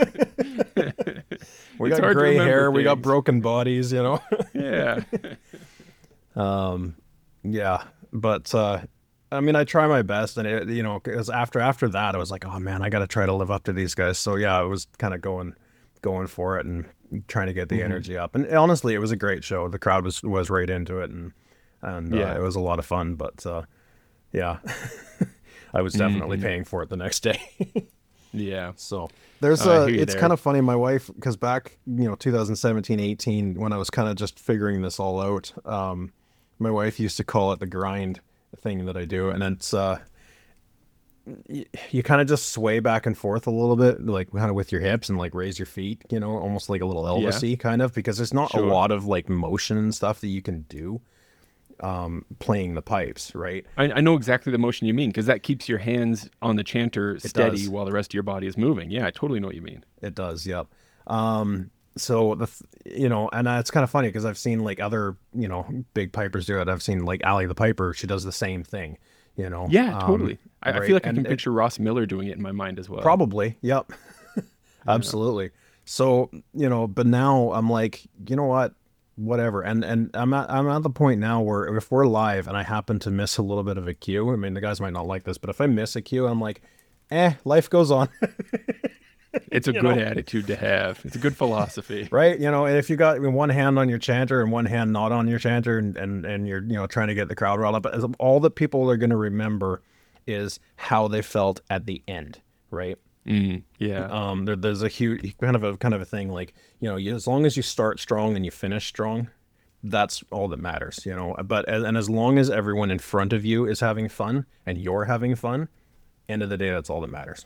It's got hard to gray remember hair. We got things. broken bodies. You know. Yeah. Um, yeah, but uh, I mean, I try my best, and it, you know, because after after that, I was like, oh man, I got to try to live up to these guys. So yeah, I was kind of going going for it and trying to get the energy up. And honestly, it was a great show. The crowd was was right into it, and and Yeah. uh, it was a lot of fun. But uh, yeah, I was definitely paying for it the next day. Yeah. So there's Oh, I a, hear you it's there. kind of funny. My wife, because back, you know, two thousand seventeen, eighteen, when I was kind of just figuring this all out, um, my wife used to call it the grind thing that I do. And it's, uh, y- you kind of just sway back and forth a little bit, like kind of with your hips and like raise your feet, you know, almost like a little Elvis-y kind of, because there's not Sure. a lot of like motion and stuff that you can do, um, playing the pipes, right? I, I know exactly the motion you mean because that keeps your hands on the chanter steady does. while the rest of your body is moving. Yeah, I totally know what you mean. It does, yep. Um, so the th- you know, and uh, it's kind of funny because I've seen like other you know big pipers do it. I've seen like Allie the Piper; she does the same thing. You know, Yeah, Um, totally. I, I right, feel like I and can it- picture Ross Miller doing it in my mind as well. Probably, yep, absolutely. So you know, but now I'm like, you know what, whatever. And and I'm at I'm at the point now where if we're live and I happen to miss a little bit of a cue, I mean, the guys might not like this, but if I miss a cue, I'm like, eh, life goes on. It's a You good know? attitude to have. It's a good philosophy. Right? You know, and if you got one hand on your chanter and one hand not on your chanter, and and, and you're, you know, trying to get the crowd riled up, as all that people are going to remember is how they felt at the end, right? Mm, yeah. Um, there, there's a huge kind of a kind of a thing like, you know, you, as long as you start strong and you finish strong, that's all that matters, you know. But as, and as long as everyone in front of you is having fun and you're having fun, end of the day, that's all that matters.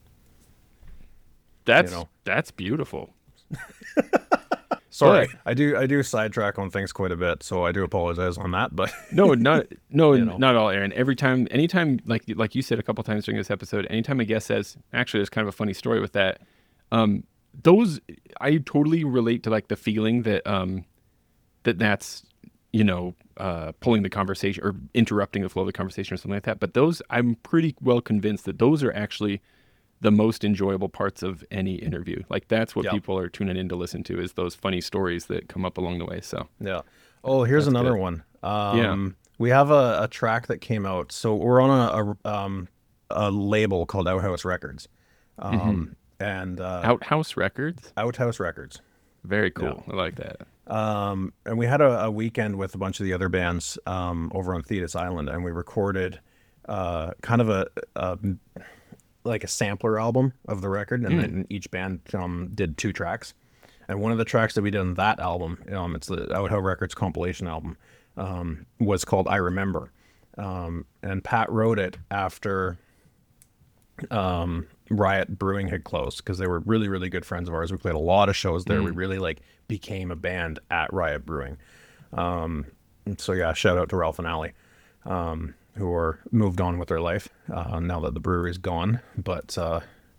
That's you know. that's beautiful. Sorry, But- I do I do sidetrack on things quite a bit, so I do apologize on that. But No, not no, You know. not at all, Aaron. Every time, anytime, like like you said a couple times during this episode, anytime a guest says, actually, there's kind of a funny story with that. Um, those I totally relate to, like the feeling that um, that that's you know uh, pulling the conversation or interrupting the flow of the conversation or something like that. But those, I'm pretty well convinced that those are actually the most enjoyable parts of any interview. Like that's what Yeah. people are tuning in to listen to, is those funny stories that come up along the way. So yeah. Oh, here's That's another good. one. Um, Yeah. We have a, a track that came out. So we're on a a, um, a label called Outhouse Records, um, and uh, Outhouse Records, Outhouse Records. very cool. I like that. Um, and we had a, a weekend with a bunch of the other bands um, over on Thetis Island, and we recorded uh, kind of a, a like a sampler album of the record, and then each band um, did two tracks. And one of the tracks that we did on that album, um, it's the Outhouse Records compilation album, um, was called "I Remember," um, and Pat wrote it after um, Riot Brewing had closed, because they were really, really good friends of ours. We played a lot of shows there. We really like became a band at Riot Brewing. Um, and so yeah, shout out to Ralph and Allie, um, who are moved on with their life uh, now that the brewery's gone. But uh,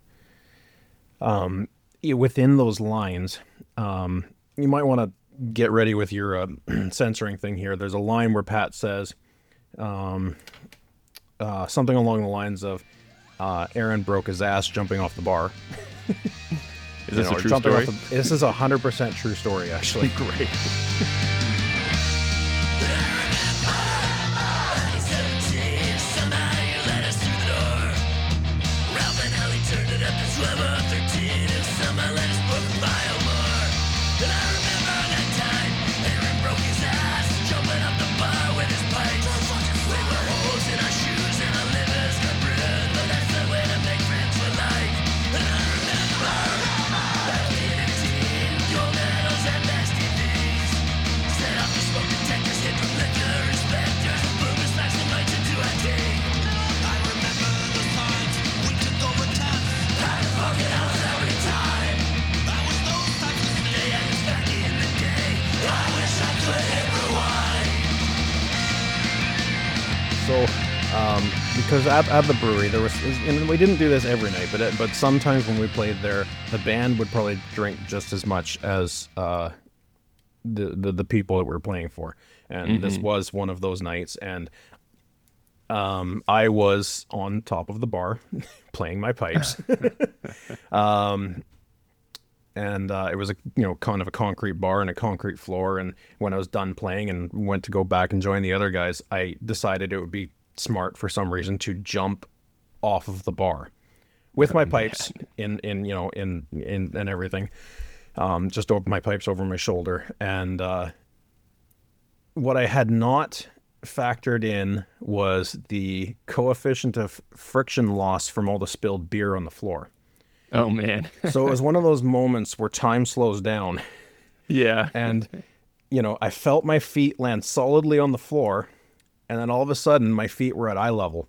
um, yeah, within those lines, um, you might want to get ready with your uh, censoring thing here. There's a line where Pat says um, uh, something along the lines of, uh, Aaron broke his ass jumping off the bar. Is You this know, a or true jumping story? off the- this is a hundred percent true story, actually. Great. So, um, because at, at the brewery there was, and we didn't do this every night, but it, but sometimes when we played there, the band would probably drink just as much as uh, the, the the people that we were playing for, and this was one of those nights, and um, I was on top of the bar playing my pipes. um, and uh, it was a you know kind of a concrete bar and a concrete floor. And when I was done playing and went to go back and join the other guys, I decided it would be smart for some reason to jump off of the bar with my pipes in in you know in in and everything, um, just open my pipes over my shoulder. And uh, what I had not factored in was the coefficient of friction loss from all the spilled beer on the floor. Oh man. So it was one of those moments where time slows down, Yeah. and you know, I felt my feet land solidly on the floor, and then all of a sudden my feet were at eye level.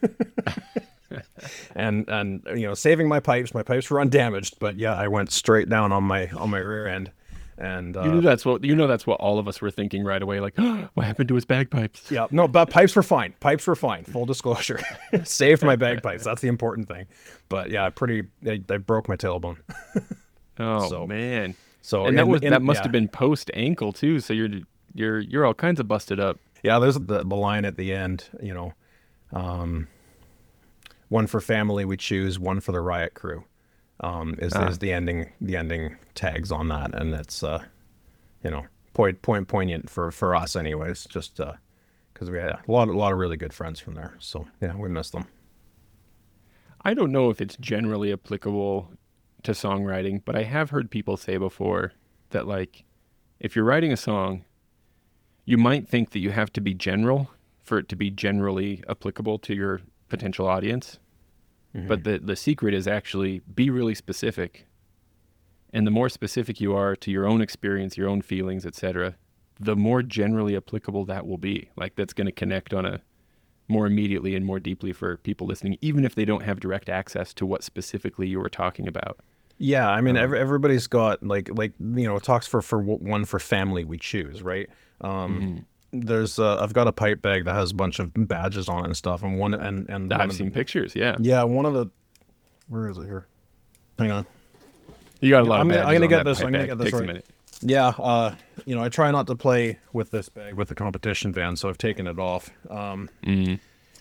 and and you know, saving my pipes, my pipes were undamaged, but yeah, I went straight down on my on my rear end. And uh, You know that's what you know that's what all of us were thinking right away. Like, what happened to his bagpipes? yeah, no, but pipes were fine. Pipes were fine. Full disclosure, saved my bagpipes. That's the important thing. But yeah, I pretty, I, I broke my tailbone. Oh So- man. So And that in- was in- that must yeah. have been post ankle too. So you're you're you're all kinds of busted up. Yeah, there's the, the line at the end, you know, um, one for family we choose, one for the riot crew, um, is, Ah. is the ending, the ending tags on that. And it's, uh, you know, point, point, poignant for, for us anyways, just, uh, cause we had a lot, a lot of really good friends from there. So yeah, we miss them. I don't know if it's generally applicable to songwriting, but I have heard people say before that, like, if you're writing a song, you might think that you have to be general for it to be generally applicable to your potential audience. Mm-hmm. But the, the secret is actually be really specific. And the more specific you are to your own experience, your own feelings, et cetera, the more generally applicable that will be. Like, that's going to connect on a more immediately and more deeply for people listening, even if they don't have direct access to what specifically you were talking about. Yeah, I mean, Um, every, everybody's got like like you know, it talks for for w- one for family we choose, right? Um, Mm-hmm. There's uh, I've got a pipe bag that has a bunch of badges on it and stuff, and one and and one I've of seen the, pictures, yeah. yeah, one of the where is it here? Hang on. You got a lot I'm of gonna- badges I'm gonna on get that this- pipe I'm gonna bag. get this Takes a right. minute. Yeah, uh, you know, I try not to play with this bag with the competition van, so I've taken it off. Um, Mm.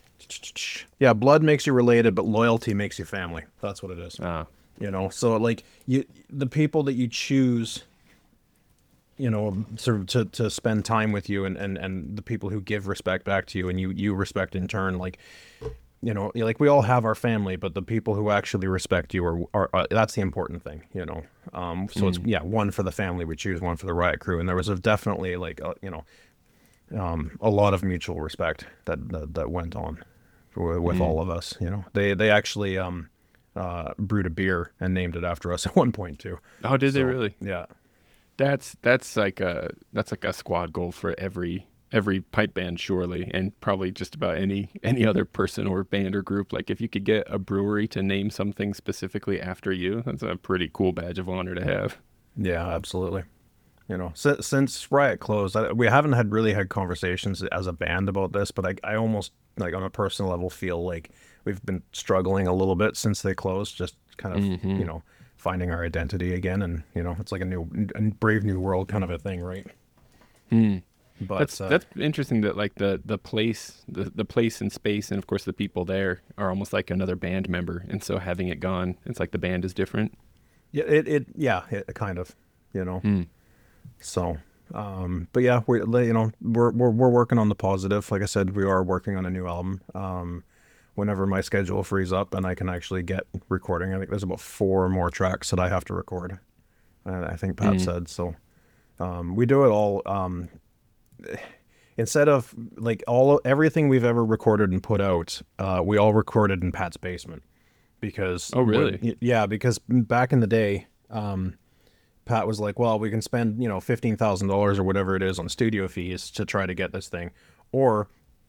yeah, blood makes you related, but loyalty makes you family. That's what it is. Ah. You know, so like you, the people that you choose, you know, to to, to spend time with you, and, and, and the people who give respect back to you, and you you respect in turn, like, you know, like we all have our family, but the people who actually respect you are, are, are that's the important thing, you know. Um, so it's yeah, one for the family we choose, one for the riot crew, and there was a definitely like a, you know, um, a lot of mutual respect that that, that went on with, with all of us. You know, they they actually um, uh, brewed a beer and named it after us at one point too. Oh, did they So, really? Yeah. That's that's like a that's like a squad goal for every every pipe band, surely, and probably just about any any other person or band or group. Like, if you could get a brewery to name something specifically after you, that's a pretty cool badge of honor to have. Yeah, absolutely. You know, since, since Riot closed, I, we haven't had really had conversations as a band about this, but I, I almost, like, on a personal level, feel like we've been struggling a little bit since they closed, just kind of, Mhm. you know, finding our identity again. And, you know, it's like a new, a brave new world kind of a thing, right? Hmm. But That's uh, that's interesting that, like, the the place the, the place and space and of course the people there are almost like another band member, and so having it gone, it's like the band is different. yeah, it, it, yeah, it kind of, you know, Hmm. so, um, but yeah, we, you know, we're, we're, we're working on the positive. Like I said, we are working on a new album. Um, whenever my schedule frees up and I can actually get recording, I think there's about four more tracks that I have to record. And I think Pat Mm. said, so, um, we do it all, um, instead of like all, everything we've ever recorded and put out, uh, we all recorded in Pat's basement because, Oh, really? we- yeah, because back in the day, um, Pat was like, well, we can spend, you know, fifteen thousand dollars or whatever it is on studio fees to try to get this thing. Or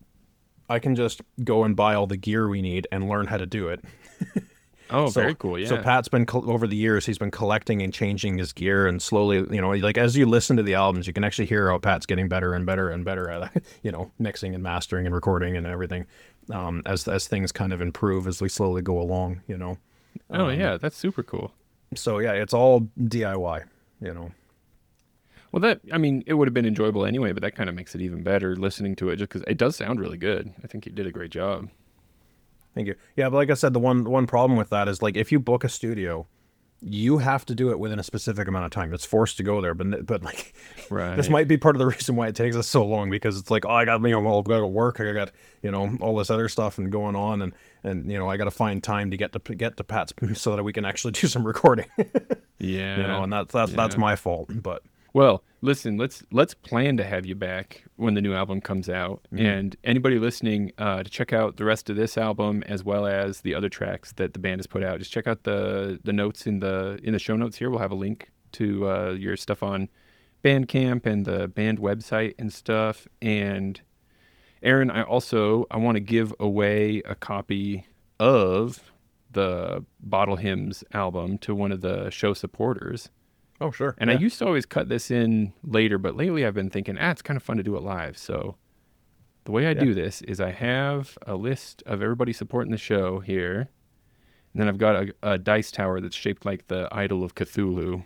I can just go and buy all the gear we need and learn how to do it. Oh, So- very cool. Yeah. So Pat's been, col- over the years, he's been collecting and changing his gear, and slowly, you know, like as you listen to the albums, you can actually hear how Pat's getting better and better and better at, you know, mixing and mastering and recording and everything. Um, as, as things kind of improve as we slowly go along, you know. oh, um, yeah, that's super cool. So yeah, it's all D I Y, you know. Well, that, I mean, it would have been enjoyable anyway, but that kind of makes it even better listening to it, just because it does sound really good. I think you did a great job. Thank you. Yeah, but like I said, the one the one problem with that is like if you book a studio, you have to do it within a specific amount of time. It's forced to go there, but but like Right. this might be part of the reason why it takes us so long, because it's like, oh, I got, you know, well, I've got to work, I got, you know, all this other stuff and going on, and and you know, I got to find time to get to get to Pat's so that we can actually do some recording. Yeah. You know, and that's that's that's Yeah. my fault. But Well, listen, let's let's plan to have you back when the new album comes out. Mm-hmm. And anybody listening, uh, to check out the rest of this album as well as the other tracks that the band has put out, just check out the the notes in the in the show notes here. We'll have a link to uh, your stuff on Bandcamp and the band website and stuff. And Aaron, I also I want to give away a copy of the Bottle Hymns album to one of the show supporters. oh sure, And yeah. I used to always cut this in later, but lately I've been thinking, ah, it's kind of fun to do it live. So the way I Yeah. do this is I have a list of everybody supporting the show here. And then I've got a, a dice tower that's shaped like the idol of Cthulhu.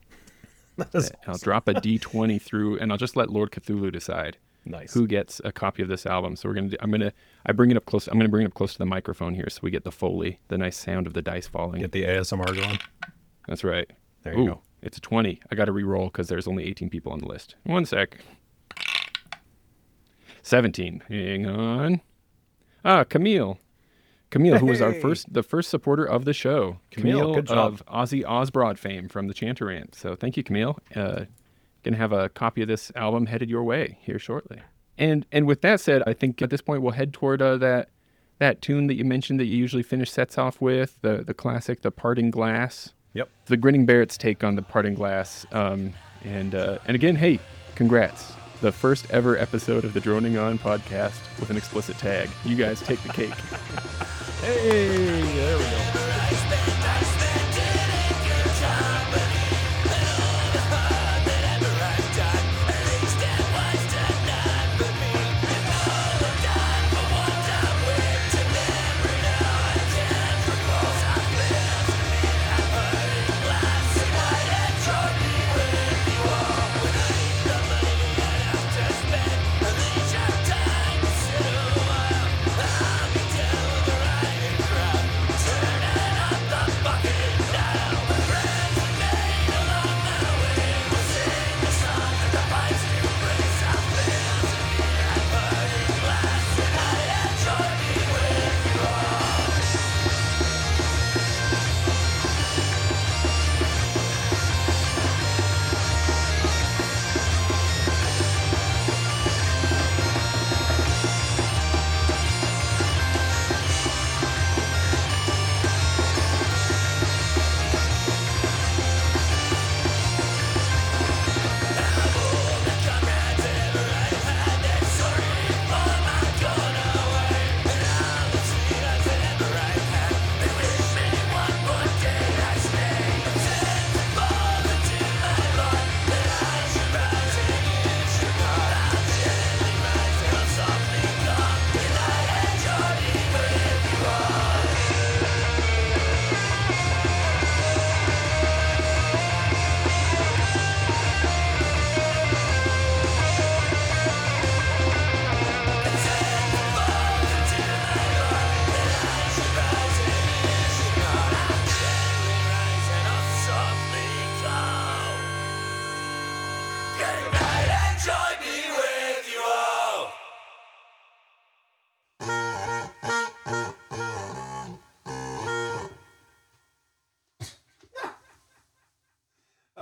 That is And I'll drop a D twenty through, and I'll just let Lord Cthulhu decide nice. who gets a copy of this album. So we're gonna, do, I'm gonna, I bring it up close. I'm gonna bring it up close to the microphone here, so we get the Foley, the nice sound of the dice falling. Get the A S M R going. That's right. There you Ooh, go. it's a twenty. I got to re-roll because there's only eighteen people on the list. One sec. seventeen. Hang on. Ah, Camille. Camille, who was our Hey! first, the first supporter of the show. Camille, good job. of Ozzy Osbourne fame from the Chanterant. So thank you, Camille. Uh, gonna have a copy of this album headed your way here shortly. And and with that said, I think at this point we'll head toward uh, that that tune that you mentioned that you usually finish sets off with, the the classic, the Parting Glass. Yep. The Grinning Barrett's take on the Parting Glass. Um, and uh, and again, hey, congrats. The first ever episode of the Droning On podcast with an explicit tag. You guys take the cake. Hey, there we go.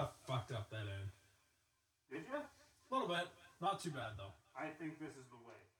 Not too bad, though. I think this is the way.